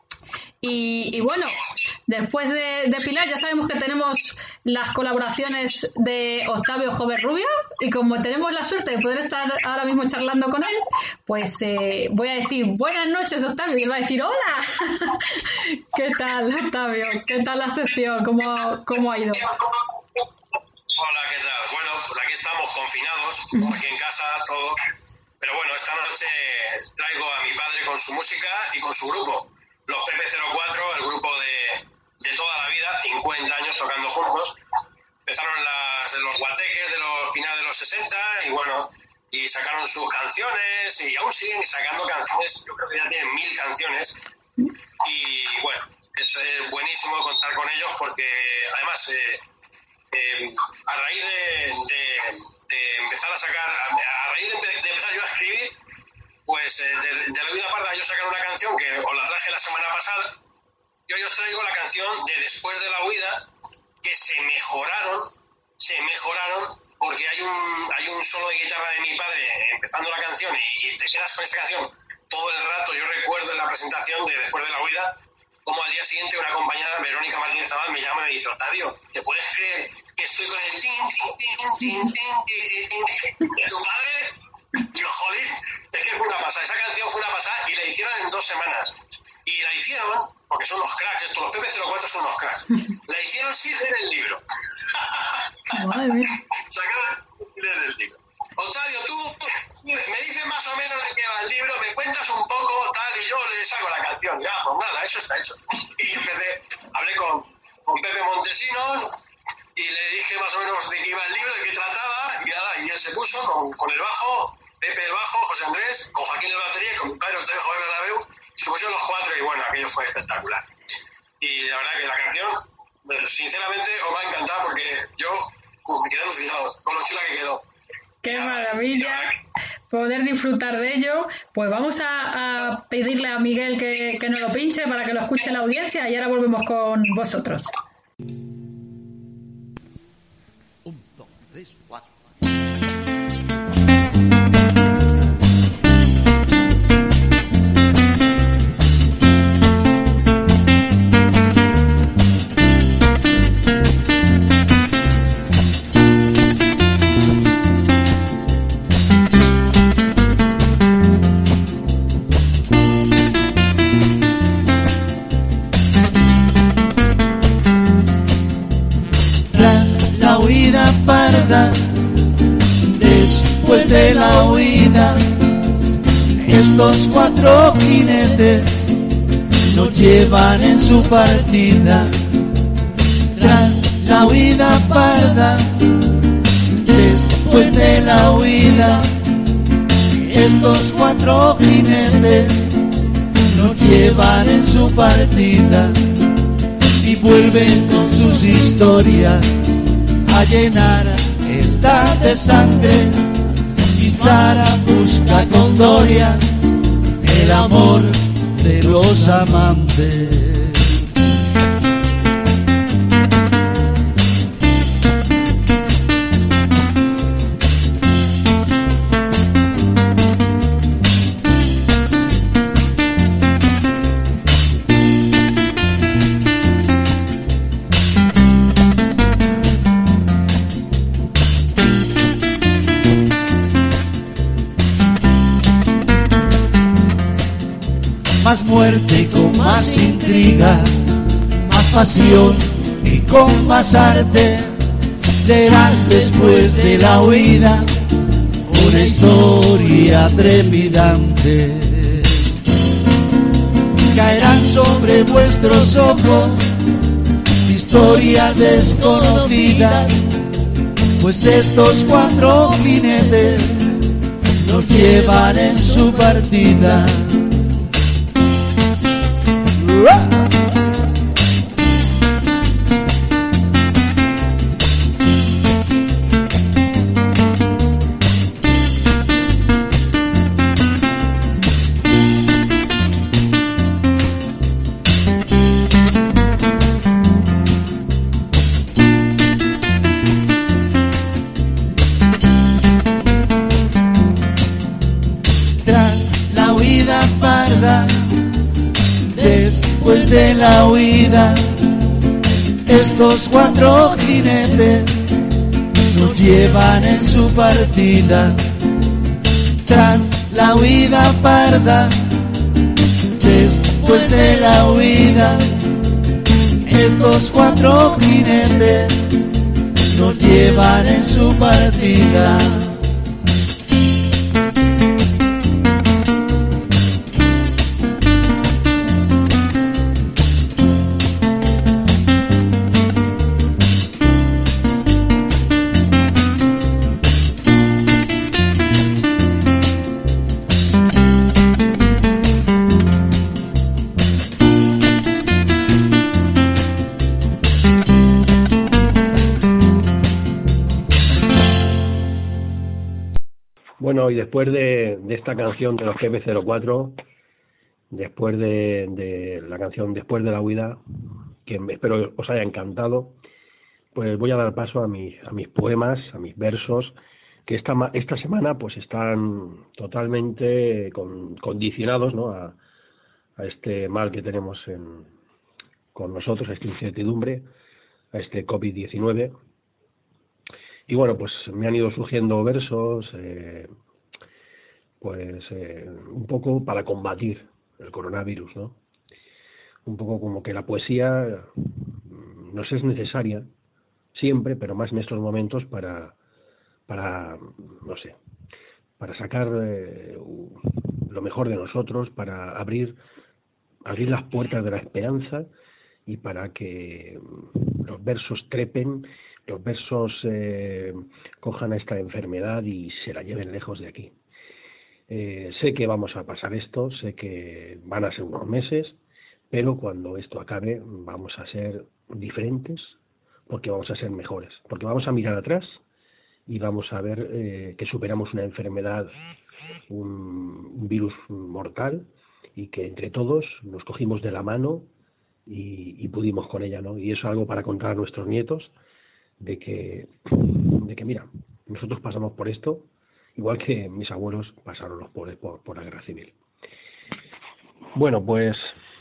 S1: Y, y bueno, después de, de Pilar ya sabemos que tenemos las colaboraciones de Octavio Joverrubia, y como tenemos la suerte de poder estar ahora mismo charlando con él, pues eh, voy a decir buenas noches, Octavio, y él va a decir hola. ¿Qué tal, Octavio? ¿Qué tal la sección? ¿Cómo, cómo ha ido?
S4: Hola, ¿qué tal? Bueno, pues aquí estamos confinados, aquí en casa, todo. Pero bueno, esta noche traigo a mi padre con su música y con su grupo. Los P P cero cuatro, el grupo de, de toda la vida, cincuenta años tocando juntos. Empezaron las, los guateques de los finales de los sesenta y bueno, y sacaron sus canciones y aún siguen sacando canciones. Yo creo que ya tienen mil canciones. Y bueno, es eh, buenísimo contar con ellos porque además, eh, eh, a raíz de, de, de empezar a sacar, a, a raíz de, de empezar yo a escribir, pues eh, de, de la vida parda yo sacar una canción que os la traje la semana pasada. Yo hoy os traigo la canción de Después de la Huida, que se mejoraron, se mejoraron porque hay un hay un solo de guitarra de mi padre empezando la canción y, y te quedas con esa canción todo el rato. Yo recuerdo en la presentación de Después de la Huida como al día siguiente una compañera, Verónica Martínez Zabal, me llama y me dice: Octavio, ¿te puedes creer que estoy con el tin, tin, tin, tin, tin, tin, tin de tu padre? Digo, joder, es que fue una pasada, esa canción fue una pasada y la hicieron en dos semanas. Y la hicieron, porque son los cracks, estos, los P P cero cuatro son los cracks, la hicieron sin leer el libro.
S1: Madre mía.
S4: Sacaron sin leer el libro. Octavio, tú me dices más o menos de qué va el libro, me cuentas un poco, tal, y yo le saco la canción. Ya, pues nada, eso está hecho. Y empecé, hablé con, con Pepe Montesinos, y le dije más o menos de qué iba el libro, de qué trataba, y nada, y él se puso con, con el bajo, Pepe el bajo, José Andrés, con Joaquín el batería y con mi padre, Antonio Joven Bernabéu, se pusieron los cuatro y bueno, aquello fue espectacular. Y la verdad que la canción, pues, sinceramente, os va a encantar porque yo uh, me quedé alucinado con lo chula que quedó.
S1: ¡Qué maravilla! Poder disfrutar de ello. Pues vamos a, a pedirle a Miguel que, que nos lo pinche para que lo escuche la audiencia y ahora volvemos con vosotros.
S9: Un, dos, tres, cuatro. Parda, después de la huida, estos cuatro jinetes nos llevan en su partida. Tras la huida parda, después de la huida, estos cuatro jinetes nos llevan en su partida y vuelven con sus historias a llenar el mar de sangre. Y Sara busca con Doria el amor de los amantes. Más muerte y con más intriga, más pasión y con más arte, serás después de la huida una historia trepidante. Caerán sobre vuestros ojos historias desconocidas, pues estos cuatro jinetes nos llevan en su partida. Tras la huida parda, después de la huida, estos cuatro jinetes nos llevan en su partida. Tras la huida parda, después de la huida, estos cuatro jinetes nos llevan en su partida.
S10: Bueno, y después de, de esta canción de los G P cero cuatro, después de, de la canción Después de la huida, que espero os haya encantado, pues voy a dar paso a mis, a mis poemas, a mis versos, que esta, esta semana pues están totalmente con, condicionados, ¿no?, a, a este mal que tenemos en, con nosotros, a esta incertidumbre, a este COVID diecinueve. Y bueno, pues me han ido surgiendo versos, eh, pues eh, un poco para combatir el coronavirus, ¿no? Un poco como que la poesía nos es necesaria siempre, pero más en estos momentos para, para no sé, para sacar eh, lo mejor de nosotros, para abrir, abrir las puertas de la esperanza y para que los versos trepen los versos eh, cojan esta enfermedad y se la lleven lejos de aquí. Eh, sé que vamos a pasar esto, sé que van a ser unos meses, pero cuando esto acabe vamos a ser diferentes, porque vamos a ser mejores, porque vamos a mirar atrás y vamos a ver eh, que superamos una enfermedad, un, un virus mortal, y que entre todos nos cogimos de la mano y, y pudimos con ella, ¿no? Y eso es algo para contar a nuestros nietos, de que, de que mira, nosotros pasamos por esto, igual que mis abuelos pasaron los por, por, por la guerra civil. Bueno, pues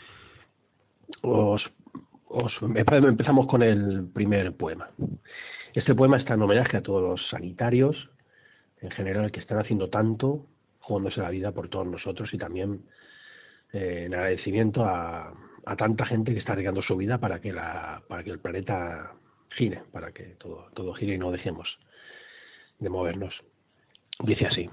S10: os, os empezamos con el primer poema. Este poema está en homenaje a todos los sanitarios, en general, que están haciendo tanto, jugándose la vida por todos nosotros, y también eh, en agradecimiento a, a tanta gente que está arriesgando su vida para que la para que el planeta gire, para que todo, todo gire y no dejemos de movernos. Dice así: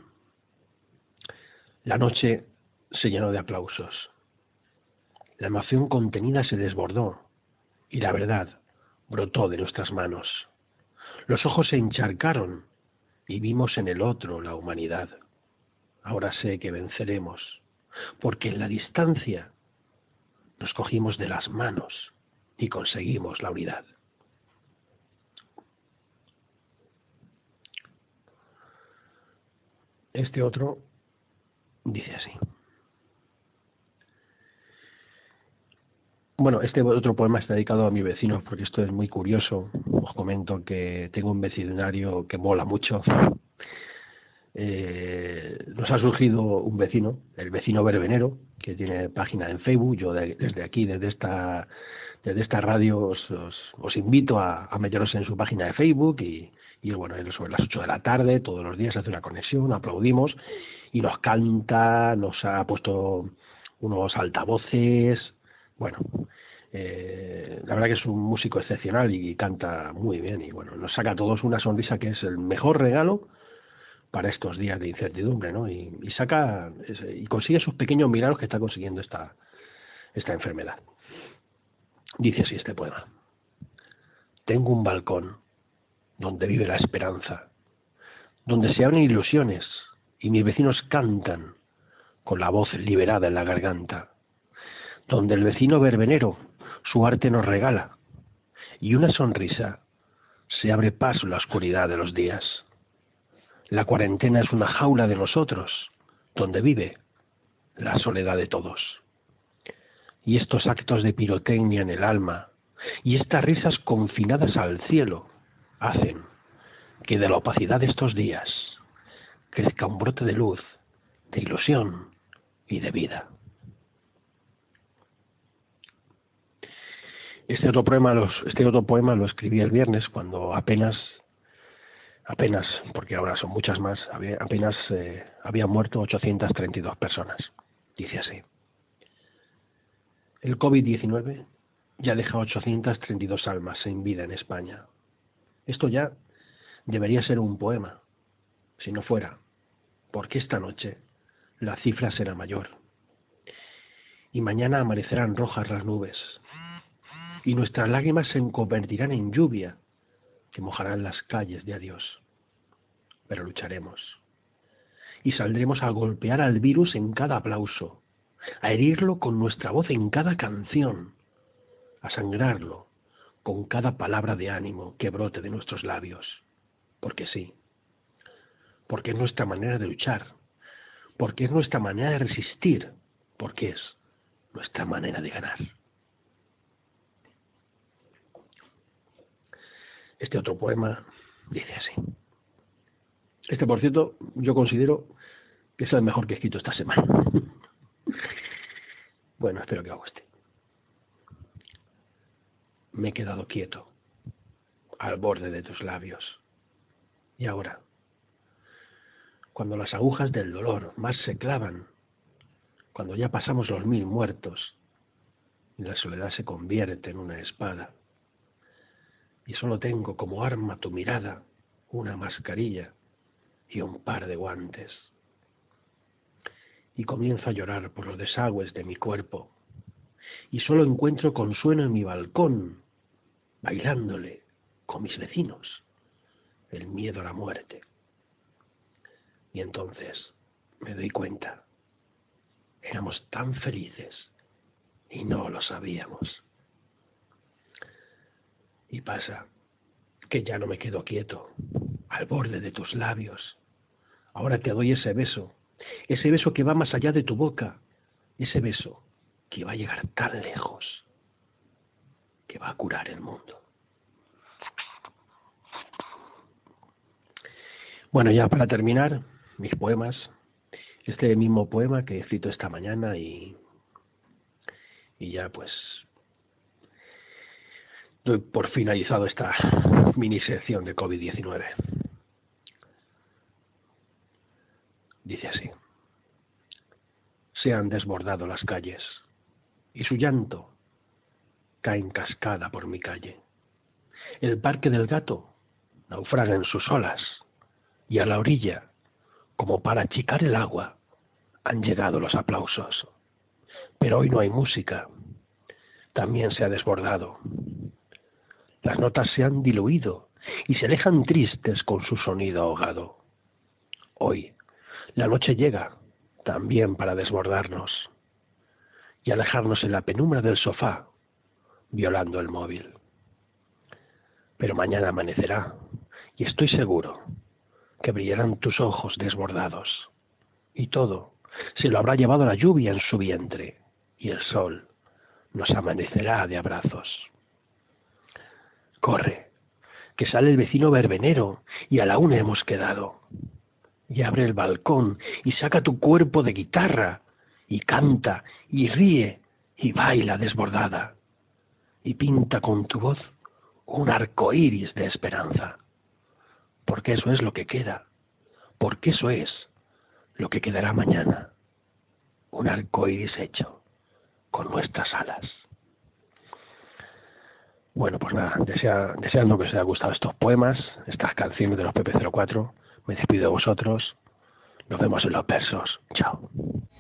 S10: la noche se llenó de aplausos, la emoción contenida se desbordó y la verdad brotó de nuestras manos. Los ojos se encharcaron y vimos en el otro la humanidad. Ahora sé que venceremos, porque en la distancia nos cogimos de las manos y conseguimos la unidad. Este otro dice así. Bueno, este otro poema está dedicado a mis vecinos, porque esto es muy curioso. Os comento que tengo un vecindario que mola mucho. Eh, nos ha surgido un vecino, el vecino verbenero, que tiene página en Facebook. Yo de, desde aquí, desde esta desde esta radio, os, os, os invito a, a meteros en su página de Facebook y, y bueno, sobre las ocho de la tarde, todos los días hace una conexión, aplaudimos y nos canta, nos ha puesto unos altavoces. Bueno, eh, la verdad que es un músico excepcional y canta muy bien, y bueno, nos saca a todos una sonrisa, que es el mejor regalo para estos días de incertidumbre, ¿no? Y, y saca y consigue esos pequeños milagros que está consiguiendo esta esta enfermedad. Dice así este poema: tengo un balcón donde vive la esperanza, donde se abren ilusiones y mis vecinos cantan con la voz liberada en la garganta, donde el vecino verbenero su arte nos regala y una sonrisa se abre paso en la oscuridad de los días. La cuarentena es una jaula de nosotros, donde vive la soledad de todos. Y estos actos de pirotecnia en el alma y estas risas confinadas al cielo hacen que de la opacidad de estos días crezca un brote de luz, de ilusión y de vida. Este otro poema, los, este otro poema lo escribí el viernes, cuando apenas, apenas, porque ahora son muchas más, había, apenas eh, habían muerto ochocientas treinta y dos personas. Dice así: el COVID diecinueve ya deja ochocientas treinta y dos almas sin vida en España. Esto ya debería ser un poema, si no fuera, porque esta noche la cifra será mayor. Y mañana amanecerán rojas las nubes, y nuestras lágrimas se convertirán en lluvia que mojarán las calles de adiós. Pero lucharemos, y saldremos a golpear al virus en cada aplauso, a herirlo con nuestra voz en cada canción, a sangrarlo con cada palabra de ánimo que brote de nuestros labios. Porque sí, porque es nuestra manera de luchar, porque es nuestra manera de resistir, porque es nuestra manera de ganar. Este otro poema dice así. Este, por cierto, yo considero que es el mejor que he escrito esta semana. Bueno, espero que os guste. Me he quedado quieto al borde de tus labios. Y ahora, cuando las agujas del dolor más se clavan, cuando ya pasamos los mil muertos y la soledad se convierte en una espada, y solo tengo como arma tu mirada, una mascarilla y un par de guantes. Y comienzo a llorar por los desagües de mi cuerpo, y solo encuentro consuelo en mi balcón, bailándole con mis vecinos, el miedo a la muerte. Y entonces me doy cuenta, éramos tan felices y no lo sabíamos. Y pasa que ya no me quedo quieto al borde de tus labios. Ahora te doy ese beso, ese beso que va más allá de tu boca, ese beso que va a llegar tan lejos, que va a curar el mundo. Bueno, ya para terminar, mis poemas, este mismo poema que he escrito esta mañana y, y ya pues doy por finalizado esta mini sección de COVID diecinueve. Dice así: se han desbordado las calles y su llanto cae en cascada por mi calle. El parque del gato naufraga en sus olas y a la orilla, como para achicar el agua, han llegado los aplausos. Pero hoy no hay música, también se ha desbordado. Las notas se han diluido y se alejan tristes con su sonido ahogado. Hoy la noche llega también para desbordarnos y alejarnos en la penumbra del sofá, violando el móvil. Pero mañana amanecerá y estoy seguro que brillarán tus ojos desbordados y todo se lo habrá llevado la lluvia en su vientre y el sol nos amanecerá de abrazos. Corre, que sale el vecino verbenero y a la una hemos quedado. Y abre el balcón y saca tu cuerpo de guitarra y canta y ríe y baila desbordada y pinta con tu voz un arco iris de esperanza. Porque eso es lo que queda, porque eso es lo que quedará mañana, un arco iris hecho con nuestras alas. Bueno, pues nada, desea, deseando que os haya gustado estos poemas, estas canciones de los P P cero cuatro, me despido de vosotros, nos vemos en los versos, chao.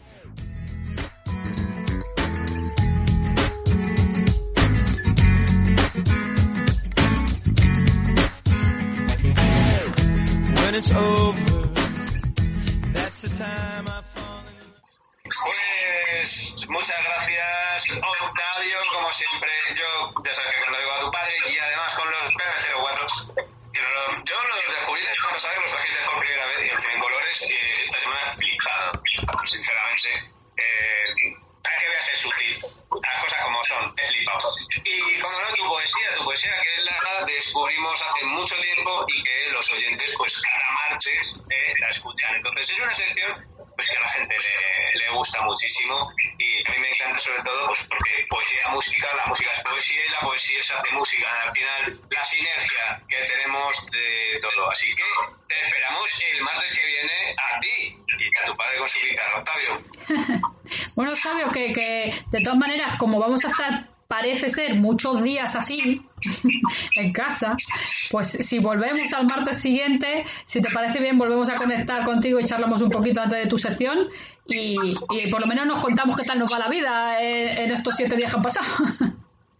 S8: It's over. That's the time I fall in.
S2: Pues muchas gracias, Octavio, como siempre. Yo ya sabes que cuando digo a tu padre y además con los P P cero cuatro, yo, yo los descubrí cuando sabes los trajiste por primera vez y en colores y esta semana he flipado, sinceramente. Eh, para que veas el sutil, las cosas como son, he flipado. Y como no, tu poesía, tu poesía que es la descubrimos hace mucho tiempo y que los oyentes pues cada martes eh, la escuchan. Entonces es una sección pues que a la gente le, le gusta muchísimo y a mí me encanta sobre todo pues porque poesía, música, la música es poesía y la poesía se hace música. Al final la sinergia que tenemos de todo. Así que te esperamos el martes que viene a ti y a tu padre con su guitarra, Octavio.
S1: Bueno, Octavio, que, que de todas maneras, como vamos a estar, parece ser, muchos días así en casa, pues si volvemos al martes siguiente, si te parece bien, volvemos a conectar contigo y charlamos un poquito antes de tu sección y, y por lo menos nos contamos qué tal nos va la vida en, en estos siete días que han pasado.
S4: Claro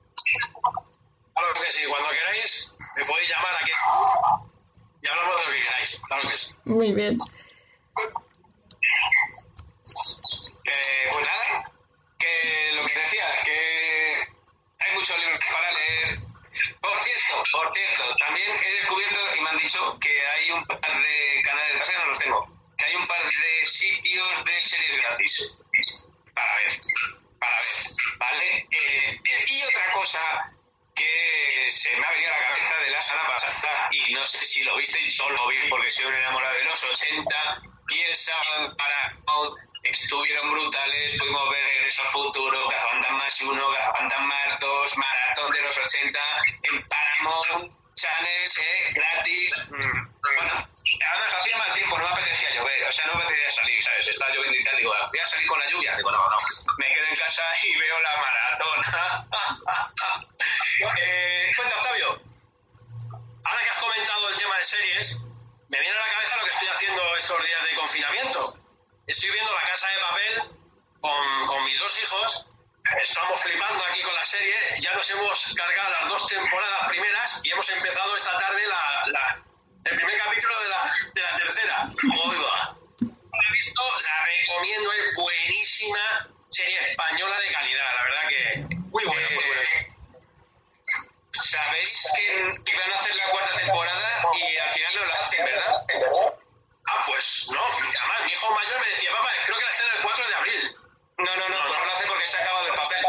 S4: que sí, cuando queráis me podéis llamar aquí y hablamos de lo que queráis, claro que sí.
S1: Muy bien.
S2: Eh, pues nada, que lo que te decía, que hay muchos libros para leer. Por cierto, por cierto, también he descubierto y me han dicho que hay un par de canales, pasa que no los tengo, que hay un par de sitios de series gratis para ver, para ver, ¿vale? Eh, eh, y otra cosa que se me ha venido a la cabeza de la semana pasada y no sé si lo visteis, yo lo vi porque soy un enamorado de los ochenta y el sábado para estuvieron brutales, pudimos ver Regreso al Futuro, Cazafantasmas uno, Cazafantasmas dos, Maratón de los ochenta, en Paramount Channel, eh, gratis. Mm. Bueno, además hacía mal tiempo, no me apetecía llover, o sea, no me apetecía salir, ¿sabes? Estaba lloviendo y tal, digo, voy a salir con la lluvia, digo, no, no, me quedo en casa y veo la maratón. eh, cuenta, Octavio.
S4: Ahora que has comentado el tema de series, me viene a la cabeza lo que estoy haciendo estos días de confinamiento. Estoy viendo La Casa de Papel con, con mis dos hijos estamos flipando aquí con la serie. Ya nos hemos cargado las dos temporadas primeras y hemos empezado esta tarde la, la, el primer capítulo de la, de la tercera. Muy va. La he visto, la recomiendo, es buenísima serie española de calidad, la verdad que muy buena, eh, muy buena. Sabéis que, que van a hacer la cuarta temporada y al final no la hacen, ¿verdad? Ah, pues no. Además, mi hijo mayor me decía, papá, creo que la hacen el cuatro de abril. No, no, no, no, no lo hace porque se ha acabado el papel.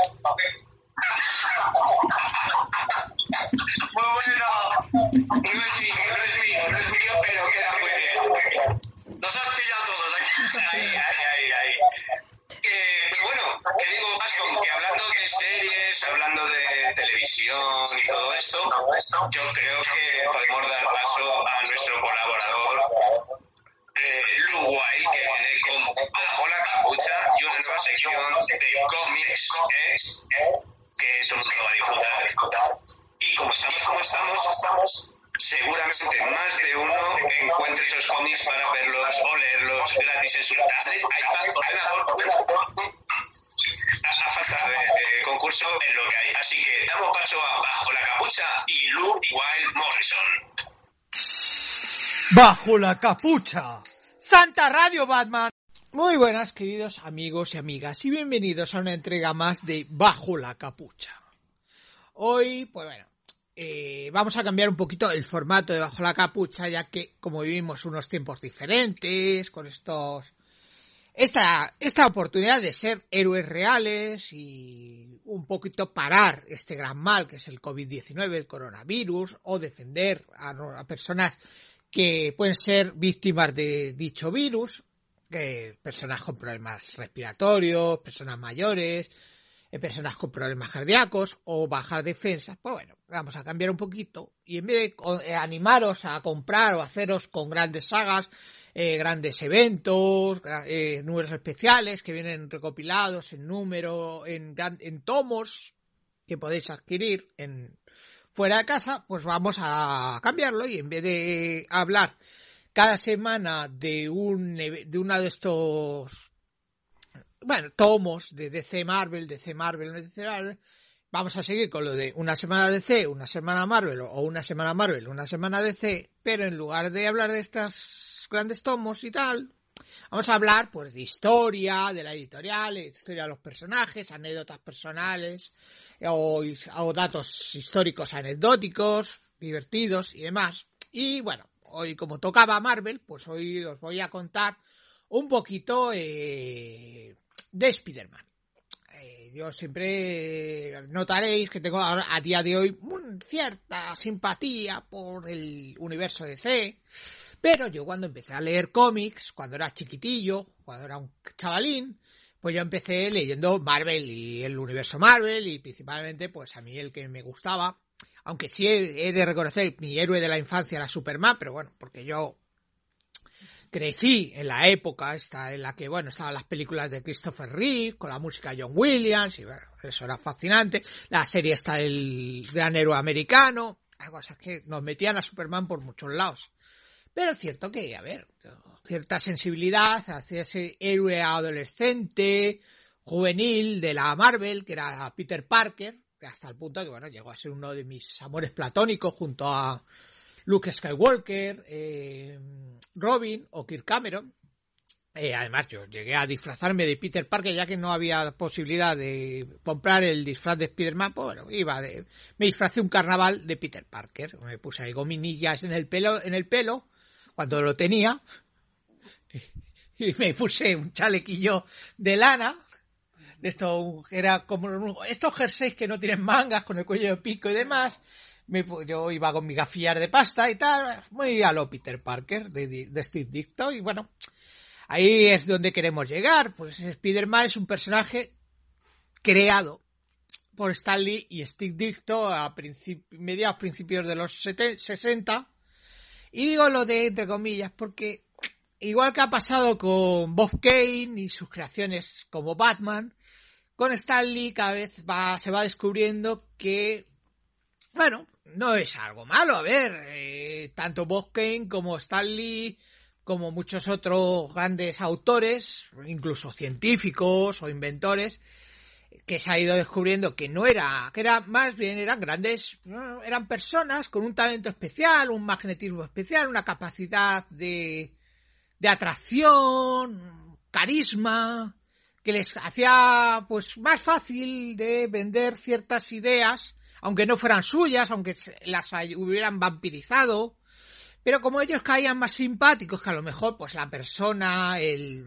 S4: Muy bueno. No es mío, no es mío, no es mío, pero queda muy bien. Nos has pillado todos aquí. Ahí, ahí, ahí, ahí. Eh, pero bueno, que digo, Vascon, que hablando de series, hablando de televisión y todo esto, yo creo que podemos dar paso a nuestro colaborador, eh, Lu Wild, que viene con Bajo la Capucha y una nueva sección de cómics, eh, que todo el mundo va a disfrutar. Y como estamos como estamos, estamos seguramente más de uno encuentre esos cómics para verlos o leerlos gratis en sus tablets, iPad, ordenador, a falta de, de concurso en lo que hay. Así que damos paso a Bajo la Capucha y Lu Wild Morrison.
S11: Bajo la Capucha, Santa Radio Batman. Muy buenas, queridos amigos y amigas, y bienvenidos a una entrega más de Bajo la Capucha. Hoy, pues bueno, Eh, vamos a cambiar un poquito el formato de Bajo la Capucha, ya que como vivimos unos tiempos diferentes, con estos esta, esta oportunidad de ser héroes reales y un poquito parar este gran mal que es el covid diecinueve, el coronavirus, o defender a, a personas que pueden ser víctimas de dicho virus, eh, personas con problemas respiratorios, personas mayores, personas con problemas cardíacos o bajas defensas. Pues bueno, vamos a cambiar un poquito y en vez de animaros a comprar o haceros con grandes sagas, eh, grandes eventos, eh, números especiales que vienen recopilados en número, en, en tomos que podéis adquirir en fuera de casa, pues vamos a cambiarlo y en vez de hablar cada semana de un de uno de estos bueno, tomos de D C Marvel, D C Marvel, D C Marvel, vamos a seguir con lo de una semana D C, una semana Marvel, o una semana Marvel, una semana D C, pero en lugar de hablar de estos grandes tomos y tal, vamos a hablar pues de historia, de la editorial, de historia de los personajes, anécdotas personales, o, o datos históricos anecdóticos, divertidos y demás. Y bueno, hoy como tocaba Marvel, pues hoy os voy a contar un poquito eh, de Spider-Man. Eh, yo siempre notaréis que tengo ahora, a día de hoy, cierta simpatía por el universo D C, pero yo cuando empecé a leer cómics, cuando era chiquitillo, cuando era un chavalín, pues yo empecé leyendo Marvel y el universo Marvel, y principalmente pues a mí el que me gustaba, aunque sí he, he de reconocer mi héroe de la infancia era Superman, pero bueno, porque yo crecí en la época esta en la que, bueno, estaban las películas de Christopher Reeve, con la música de John Williams, y bueno, eso era fascinante. La serie está el gran héroe americano, hay cosas que nos metían a Superman por muchos lados. Pero es cierto que, a ver, cierta sensibilidad hacia ese héroe adolescente, juvenil de la Marvel, que era Peter Parker, hasta el punto que, bueno, llegó a ser uno de mis amores platónicos junto a Luke Skywalker, eh, Robin o Kirk Cameron. Eh, además, yo llegué a disfrazarme de Peter Parker, ya que no había posibilidad de comprar el disfraz de Spider-Man. Pues bueno, iba de, me disfracé un carnaval de Peter Parker. Me puse ahí gominillas en el pelo, en el pelo, cuando lo tenía, y me puse un chalequillo de lana, de esto, era como estos jerseys que no tienen mangas, con el cuello de pico y demás. Me, yo iba con mi gafillas de pasta y tal, muy a lo Peter Parker de, de Steve Ditko, y bueno, ahí es donde queremos llegar. Pues Spider-Man es un personaje creado por Stan Lee y Steve Ditko a principi- mediados principios de los sesenta, y digo lo de entre comillas porque igual que ha pasado con Bob Kane y sus creaciones como Batman, con Stan Lee cada vez va, se va descubriendo que, bueno, no es algo malo. A ver, eh, tanto Bob Kane como Stan Lee, como muchos otros grandes autores, incluso científicos o inventores, que se ha ido descubriendo que no era, que era más bien eran grandes, eran personas con un talento especial, un magnetismo especial, una capacidad de, de atracción, carisma, que les hacía pues más fácil de vender ciertas ideas, aunque no fueran suyas, aunque las hubieran vampirizado, pero como ellos caían más simpáticos que a lo mejor pues la persona, el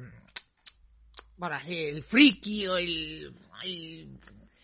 S11: bueno, el friki o el, el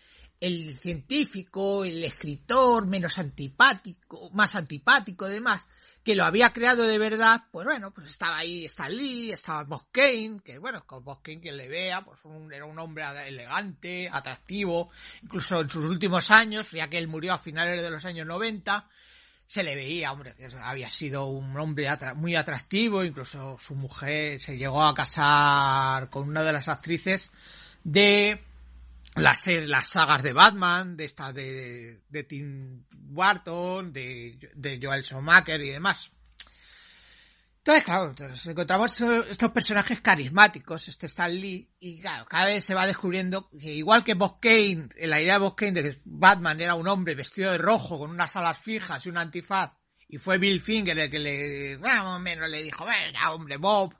S11: el científico, el escritor menos antipático, más antipático y demás, que lo había creado de verdad, pues bueno, pues estaba ahí Stan Lee, estaba Bob Kane, que bueno, con Bob Kane quien le vea, pues un, era un hombre elegante, atractivo, incluso en sus últimos años, ya que él murió a finales de los años noventa, se le veía, hombre, que había sido un hombre atra- muy atractivo, incluso su mujer se llegó a casar con una de las actrices de las, las sagas de Batman, de esta de, de, de Tim Burton, de, de Joel Schumacher y demás. Entonces, claro, entonces encontramos estos personajes carismáticos, este Stan Lee, y claro, cada vez se va descubriendo que igual que Bob Kane, la idea de Bob Kane de que Batman era un hombre vestido de rojo con unas alas fijas y un antifaz, y fue Bill Finger el que le, bueno, más o menos le dijo, venga, hombre, Bob,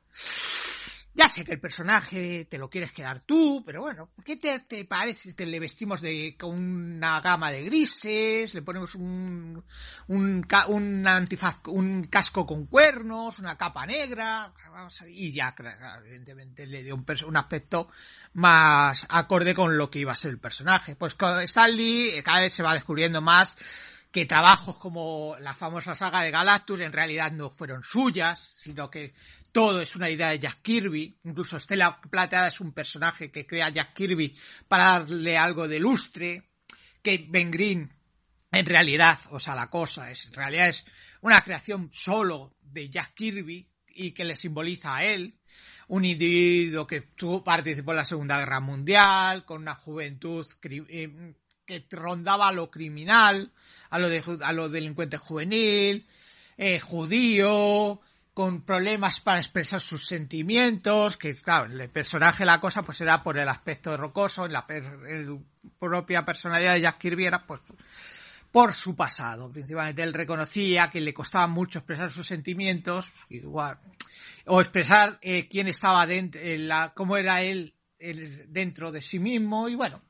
S11: ya sé que el personaje te lo quieres quedar tú, pero bueno, ¿qué te, te parece si te le vestimos de con una gama de grises, le ponemos un un, un antifaz, un casco con cuernos, una capa negra, vamos a, y ya, evidentemente le dio un, un aspecto más acorde con lo que iba a ser el personaje. Pues con Stan Lee cada vez se va descubriendo más que trabajos como la famosa saga de Galactus en realidad no fueron suyas, sino que todo es una idea de Jack Kirby. Incluso Estela Plateada es un personaje que crea Jack Kirby para darle algo de lustre, que Ben Green en realidad, o sea, la cosa es, en realidad es una creación solo de Jack Kirby y que le simboliza a él, un individuo que tuvo, participó en la Segunda Guerra Mundial, con una juventud eh, que rondaba a lo criminal, a lo de a lo delincuente juvenil, eh, judío, con problemas para expresar sus sentimientos, que claro, el personaje, la cosa, pues era por el aspecto rocoso, en la per, el propia personalidad de Jack Kirby era pues por su pasado. Principalmente él reconocía que le costaba mucho expresar sus sentimientos, igual, o expresar eh, quién estaba dentro, eh, la, cómo era él, él dentro de sí mismo, y bueno,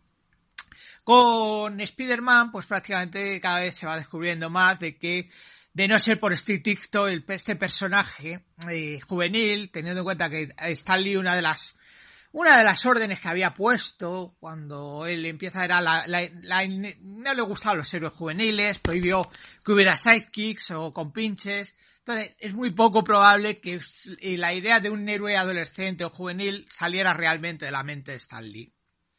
S11: con Spider-Man, pues prácticamente cada vez se va descubriendo más de que, de no ser por Steve Ditko, el, este personaje eh, juvenil, teniendo en cuenta que Stan Lee, una de las una de las órdenes que había puesto cuando él empieza era la, la, la, no le gustaban los héroes juveniles, prohibió que hubiera sidekicks o compinches. Entonces es muy poco probable que la idea de un héroe adolescente o juvenil saliera realmente de la mente de Stan Lee.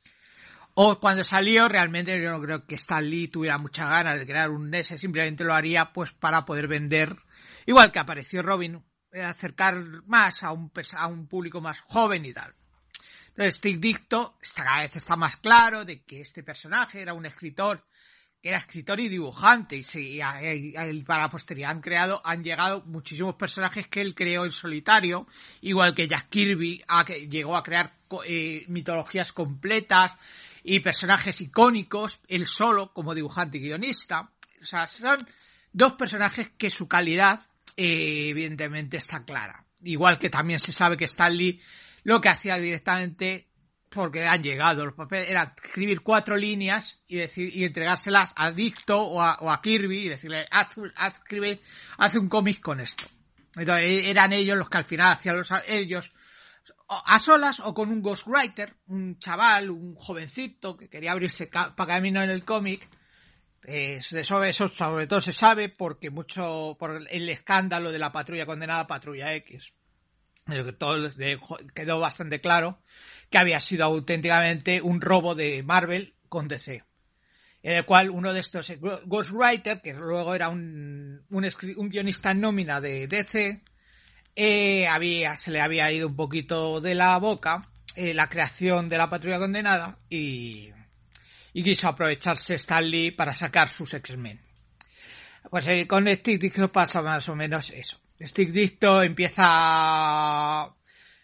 S11: O cuando salió, realmente yo no creo que Stan Lee tuviera muchas ganas de crear un ese, simplemente lo haría pues para poder vender, igual que apareció Robin, acercar más a un, a un público más joven y tal. Entonces Steve Ditko cada vez está más claro de que este personaje era un escritor, que era escritor y dibujante, y, sí, y, y, y para la posteridad han creado, han llegado muchísimos personajes que él creó en solitario, igual que Jack Kirby a, que llegó a crear eh, mitologías completas y personajes icónicos, él solo, como dibujante y guionista. O sea, son dos personajes que su calidad, eh, evidentemente, está clara. Igual que también se sabe que Stan Lee lo que hacía directamente, porque han llegado los papeles, era escribir cuatro líneas y decir y entregárselas a Ditko o a, o a Kirby y decirle, haz, haz, escribe, haz un cómic con esto. Entonces eran ellos los que al final hacían los, ellos a solas o con un ghostwriter, un chaval, un jovencito que quería abrirse ca- para camino en el cómic. Eh, eso, eso sobre todo se sabe porque mucho por el escándalo de la Patrulla Condenada, Patrulla X. En que todo quedó bastante claro que había sido auténticamente un robo de Marvel con D C. En el cual uno de estos ghostwriter, que luego era un, un, un guionista en nómina de D C, eh, había, se le había ido un poquito de la boca eh, la creación de la Patrulla Condenada y, y quiso aprovecharse Stan Lee para sacar sus X-Men. Pues eh, con Steve Ditko pasa más o menos eso. Steve Ditko empieza a,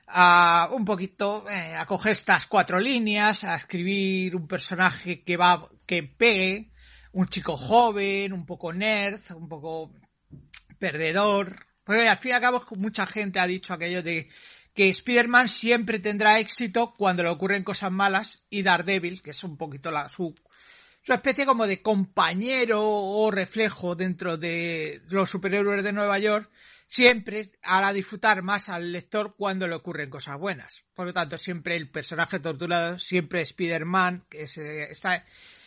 S11: a un poquito eh, a coger estas cuatro líneas, a escribir un personaje que va, que pegue, un chico joven, un poco nerd, un poco perdedor. Porque al fin y al cabo mucha gente ha dicho aquello de que Spider-Man siempre tendrá éxito cuando le ocurren cosas malas, y Daredevil, que es un poquito la su, su especie como de compañero o reflejo dentro de los superhéroes de Nueva York, siempre hará disfrutar más al lector cuando le ocurren cosas buenas. Por lo tanto, siempre el personaje torturado, siempre Spider-Man, que es esta,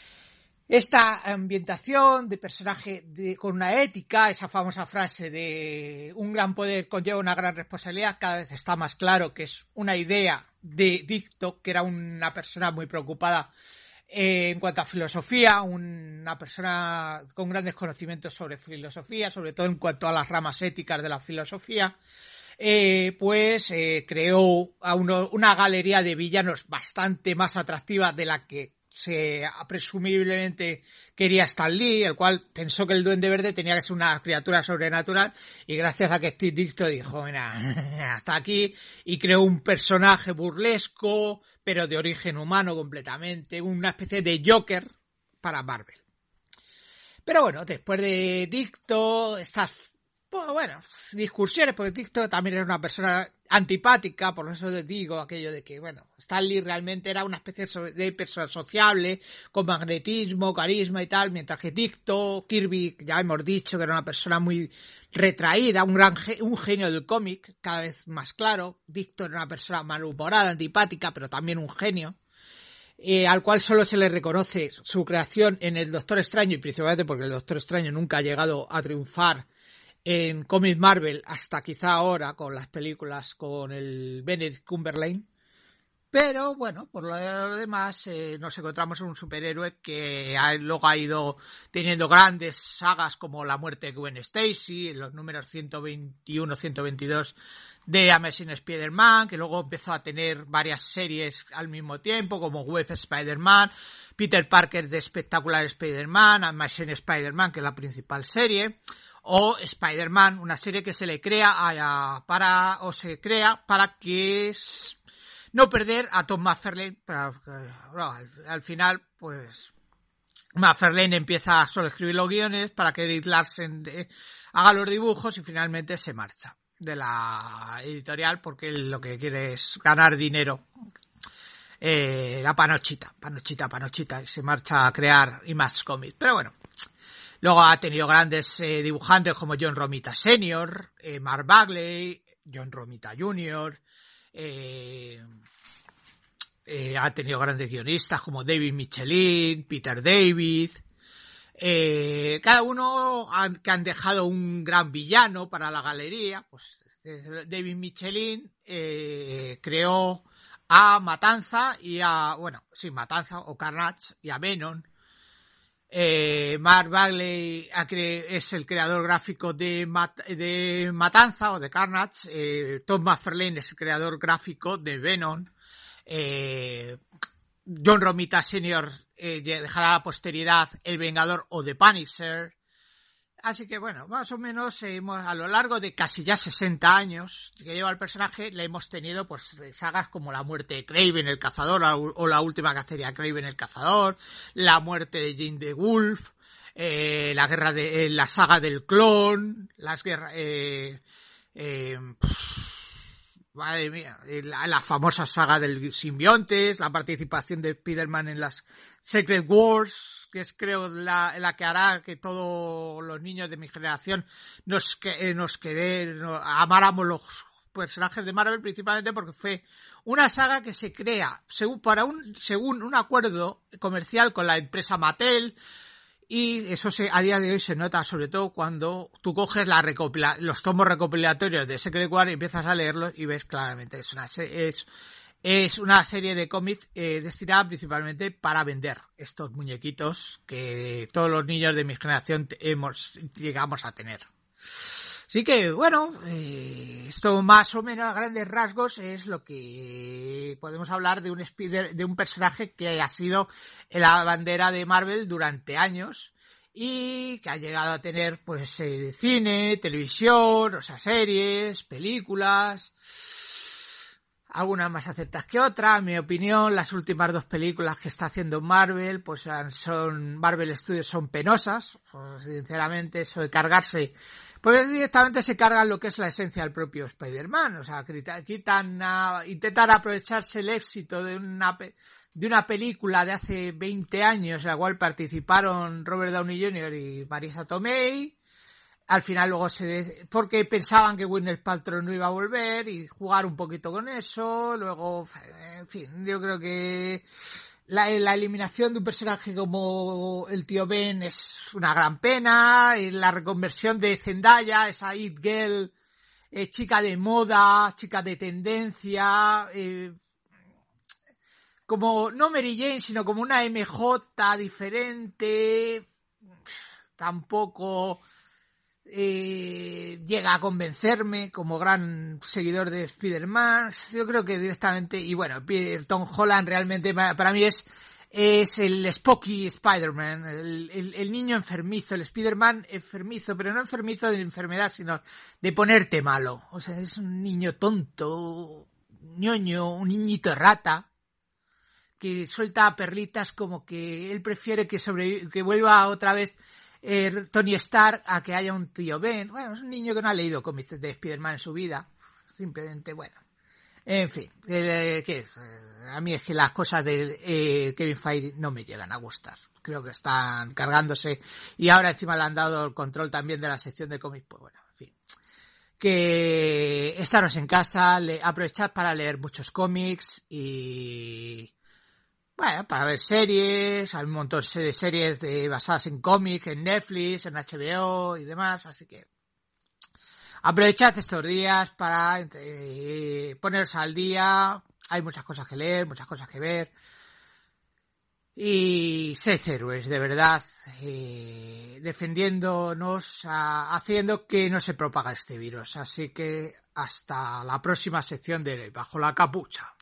S11: esta ambientación de personaje de, con una ética, esa famosa frase de un gran poder conlleva una gran responsabilidad, cada vez está más claro que es una idea de Dicto, que era una persona muy preocupada en cuanto a filosofía, una persona con grandes conocimientos sobre filosofía, sobre todo en cuanto a las ramas éticas de la filosofía, eh, pues eh, creó a uno, una galería de villanos bastante más atractiva de la que se presumiblemente quería Stan Lee, el cual pensó que el Duende Verde tenía que ser una criatura sobrenatural, y gracias a que Steve Ditko dijo, mira, hasta aquí, y creó un personaje burlesco, pero de origen humano completamente, una especie de Joker para Marvel. Pero bueno, después de Dicto, estas, bueno, discusiones, porque Dicto también era una persona antipática, por eso les digo aquello de que, bueno, Stan Lee realmente era una especie de persona sociable, con magnetismo, carisma y tal, mientras que Dicto, Kirby, ya hemos dicho que era una persona muy retraída, un gran un genio del cómic, cada vez más claro. Dicto era una persona malhumorada, antipática, pero también un genio, eh, al cual solo se le reconoce su creación en el Doctor Extraño, y principalmente porque el Doctor Extraño nunca ha llegado a triunfar en cómics Marvel hasta quizá ahora con las películas con el Benedict Cumberbatch. Pero bueno, por lo demás eh, nos encontramos en un superhéroe que ha, luego ha ido teniendo grandes sagas como la muerte de Gwen Stacy, en los números ciento veintiuno ciento veintidós de Amazing Spider-Man, que luego empezó a tener varias series al mismo tiempo, como Web Spider-Man, Peter Parker de Spectacular Spider-Man, Amazing Spider-Man, que es la principal serie, o Spider-Man, una serie que se le crea a, para, o se crea para que es no perder a Tom McFarlane, pero bueno, al, al final, pues McFarlane empieza a solo escribir los guiones para que Eric Larsen de, haga los dibujos, y finalmente se marcha de la editorial porque él lo que quiere es ganar dinero. Eh, la panochita, panochita, panochita, y se marcha a crear Image Comics. Pero bueno, luego ha tenido grandes eh, dibujantes como John Romita senior, eh, Mark Bagley, John Romita junior, Eh, eh, ha tenido grandes guionistas como David Michelin, Peter David, eh, cada uno han, que han dejado un gran villano para la galería. Pues eh, David Michelin eh, creó a Matanza y a, bueno, sí, Matanza o Carnage y a Venom. Eh, Mark Bagley es el creador gráfico de, Mat de Matanza o de Carnage. eh, Tom McFarlane es el creador gráfico de Venom. eh, John Romita senior eh, dejará a la posteridad El Vengador o The Punisher. Así que bueno, más o menos eh, hemos, a lo largo de casi ya sesenta años que lleva el personaje, le hemos tenido pues sagas como la muerte de Kraven el Cazador o la última cacería de Kraven el Cazador, la muerte de Jane the Wolf, eh, la guerra de eh, la saga del clon, las guerras eh, eh, madre mía, la, la famosa saga del simbiontes, la participación de Spider-Man en las Secret Wars, que es creo la, la que hará que todos los niños de mi generación nos, que, nos quede, nos, amáramos los personajes de Marvel, principalmente porque fue una saga que se crea según, para un, según un acuerdo comercial con la empresa Mattel. Y eso se, a día de hoy se nota sobre todo cuando tú coges la recopila, los tomos recopilatorios de Secret War y empiezas a leerlos y ves claramente es una, es, es una serie de cómics eh, destinada principalmente para vender estos muñequitos que todos los niños de mi generación hemos, llegamos a tener. Así que, bueno, eh, esto más o menos a grandes rasgos es lo que podemos hablar de un Spider, de un personaje que ha sido la bandera de Marvel durante años y que ha llegado a tener, pues, eh, cine, televisión, o sea, series, películas. algunas más acertadas que otras. En mi opinión, las últimas dos películas que está haciendo Marvel, pues son Marvel Studios son penosas, pues, sinceramente, eso de cargarse, pues directamente se cargan lo que es la esencia del propio Spider-Man, o sea, quitan, a, intentan aprovecharse el éxito de una de una película de hace veinte años en la cual participaron Robert Downey junior y Marisa Tomei. Al final luego se... De... porque pensaban que Gwyneth Paltrow no iba a volver y jugar un poquito con eso. Luego, en fin, yo creo que la, la eliminación de un personaje como el tío Ben es una gran pena. Y la reconversión de Zendaya, esa It Girl, eh, chica de moda, chica de tendencia, eh, como no Mary Jane, sino como una M J diferente, tampoco... Eh, llega a convencerme como gran seguidor de Spider-Man. Yo creo que directamente, y bueno, Tom Holland realmente para mí es es el Spocky Spider-Man, el, el, el niño enfermizo, el Spider-Man enfermizo, pero no enfermizo de enfermedad, sino de ponerte malo. O sea, es un niño tonto, ñoño, un niñito rata que suelta perlitas como que él prefiere que sobre, que vuelva otra vez Eh, Tony Stark a que haya un tío Ben. Bueno, es un niño que no ha leído cómics de Spider-Man en su vida. Simplemente, bueno. En fin, eh, que, eh, a mí es que las cosas de eh, Kevin Feige no me llegan a gustar. Creo que están cargándose y ahora encima le han dado el control también de la sección de cómics. Pues bueno, en fin. Que estaros en casa, le, aprovechad para leer muchos cómics y... bueno, para ver series, hay un montón de series de, basadas en cómics, en Netflix, en H B O y demás, así que aprovechad estos días para eh, poneros al día, hay muchas cosas que leer, muchas cosas que ver, y sed héroes, de verdad, eh, defendiéndonos, a, haciendo que no se propaga este virus, así que hasta la próxima sección de Bajo la Capucha.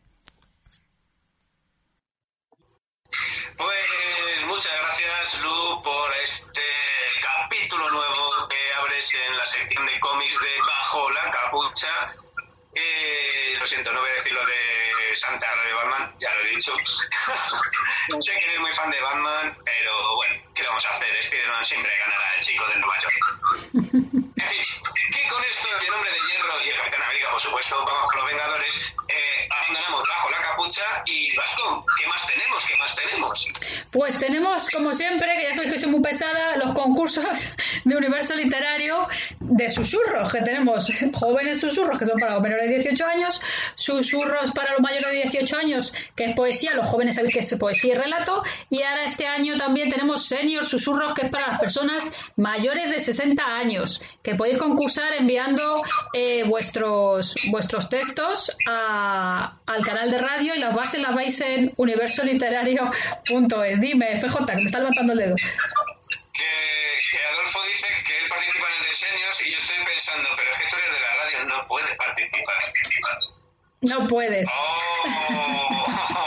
S2: Pues muchas gracias, Lu, por este capítulo nuevo que abres en la sección de cómics de Bajo la Capucha. Eh, lo siento, no voy a decir lo de Santa Radio Batman, ya lo he dicho. Sé que eres muy fan de Batman, pero bueno, ¿qué le vamos a hacer? Spider-Man siempre ganará el chico del Nueva York. En fin, que con esto, el hombre de hierro y el Capitán América, por supuesto, vamos con los Vengadores, eh, abandonamos Bajo la Capucha y Vasco, ¿qué más tenemos? ¿Qué más tenemos?
S1: Pues tenemos, como siempre, que ya sabéis que soy muy pesada, los concursos de Universo Literario de susurros, que tenemos jóvenes susurros, que son para los menores de dieciocho años, susurros para los mayores de dieciocho años, que es poesía, los jóvenes sabéis que es poesía y relato, y ahora este año también tenemos senior susurros, que es para las personas mayores de sesenta años, que podéis concursar enviando eh, vuestros vuestros textos a, al canal de radio, y las bases las vais en universo literario punto es. Dime, F J, que me está levantando el dedo.
S2: Que, que Adolfo dice que él participa en el de seniors y yo estoy pensando, pero es que tú eres de la radio, no puedes participar.
S1: No puedes.
S2: Oh.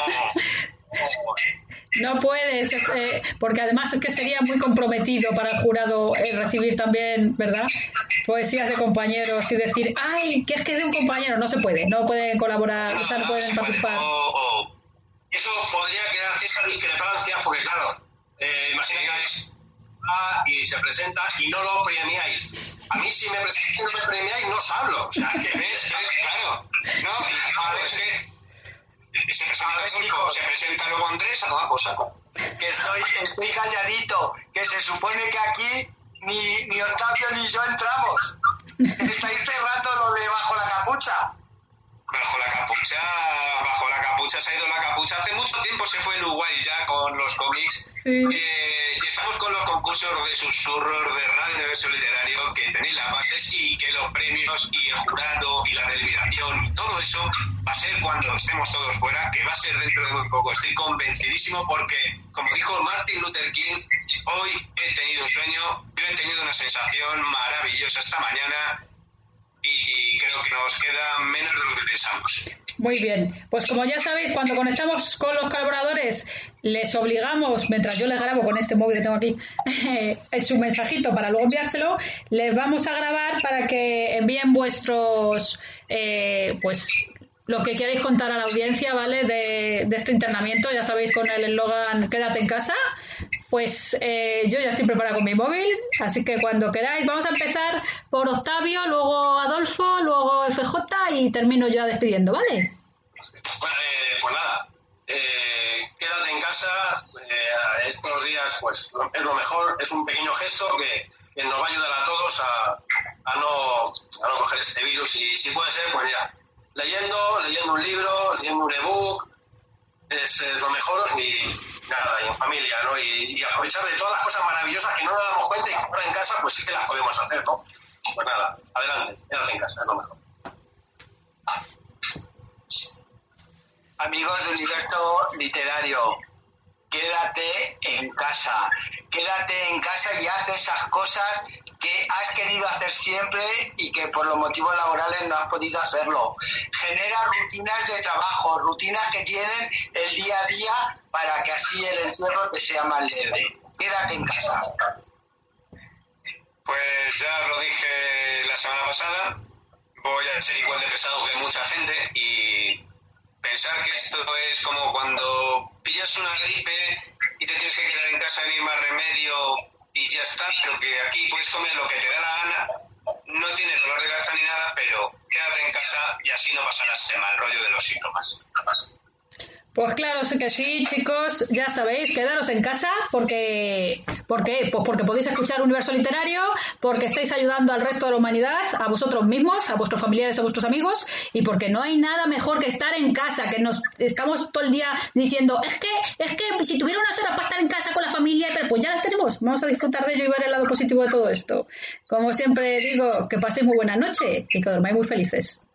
S1: No puedes, eh, porque además es que sería muy comprometido para el jurado eh, recibir también, ¿verdad?, poesías de compañeros y decir, ay, que es que es de un compañero. No se puede, no pueden colaborar, no, o sea, no, no pueden participar.
S4: Puede. Oh, oh. Eso podría crear cierta discrepancia, porque claro, eh, imagináis y se presenta y no lo premiáis. A mí si me presentáis y no me premiáis, no os hablo. O sea, que ves, ves, claro. No, y claro, es que se presenta, Adolfo, se presenta luego Andrés, a tomar por saco.
S3: Que estoy, estoy calladito, que se supone que aquí ni, ni Octavio ni yo entramos. Estáis cerrando lo de Bajo la Capucha.
S2: Bajo la Capucha, bajo la Capucha, se ha ido la capucha. Hace mucho tiempo se fue el Uruguay ya con los cómics. Sí. Eh, y estamos con los concursos de susurros de Radio Universo Literario, que tenéis las bases y que los premios y el jurado y la deliberación y todo eso va a ser cuando estemos todos fuera, que va a ser dentro de muy poco. Estoy convencidísimo porque, como dijo Martin Luther King, hoy he tenido un sueño, yo he tenido una sensación maravillosa esta mañana. Y creo que nos queda menos de lo que pensamos.
S1: Muy bien, pues como ya sabéis, cuando conectamos con los colaboradores, les obligamos, mientras yo les grabo con este móvil que tengo aquí, es su mensajito para luego enviárselo, les vamos a grabar para que envíen vuestros, eh, pues, lo que queréis contar a la audiencia, ¿vale? De, de este internamiento, ya sabéis, con el eslogan quédate en casa. Pues eh, yo ya estoy preparada con mi móvil, así que cuando queráis, vamos a empezar por Octavio, luego Adolfo, luego F J y termino ya despidiendo, ¿vale?
S4: Bueno, eh, pues nada, eh, quédate en casa, eh, estos días pues es lo mejor, es un pequeño gesto que, que nos va a ayudar a todos a, a, no, a no coger este virus y si puede ser, pues mira, leyendo, leyendo un libro, leyendo un ebook, es, es lo mejor y nada, y en familia, ¿no? Y, y aprovechar de todas las cosas maravillosas que no nos damos cuenta y que ahora en casa pues sí que las podemos hacer, ¿no? Pues nada, adelante, quédate en casa, es lo mejor.
S3: Amigos del universo literario, quédate en casa, quédate en casa y haz esas cosas que has querido hacer siempre y que por los motivos laborales no has podido hacerlo. Genera rutinas de trabajo, rutinas que tienen el día a día para que así el encierro te sea más leve. Quédate en casa.
S2: Pues ya lo dije la semana pasada, voy a ser igual de pesado que mucha gente y pensar que esto es como cuando pillas una gripe y te tienes que quedar en casa y no hay más remedio y ya está, pero que aquí puedes comer lo que te da la gana, no tienes dolor de cabeza ni nada, pero quédate en casa y así no pasarás ese mal rollo de los síntomas.
S1: Pues claro, sí que sí, chicos, ya sabéis, quedaros en casa porque, ¿por qué? Pues porque podéis escuchar Universo Literario, porque estáis ayudando al resto de la humanidad, a vosotros mismos, a vuestros familiares, a vuestros amigos, y porque no hay nada mejor que estar en casa, que nos estamos todo el día diciendo, es que, es que si tuviera unas horas para estar en casa con la familia, pero pues ya las tenemos, vamos a disfrutar de ello y ver el lado positivo de todo esto. Como siempre digo, que paséis muy buena noche y que dormáis muy felices.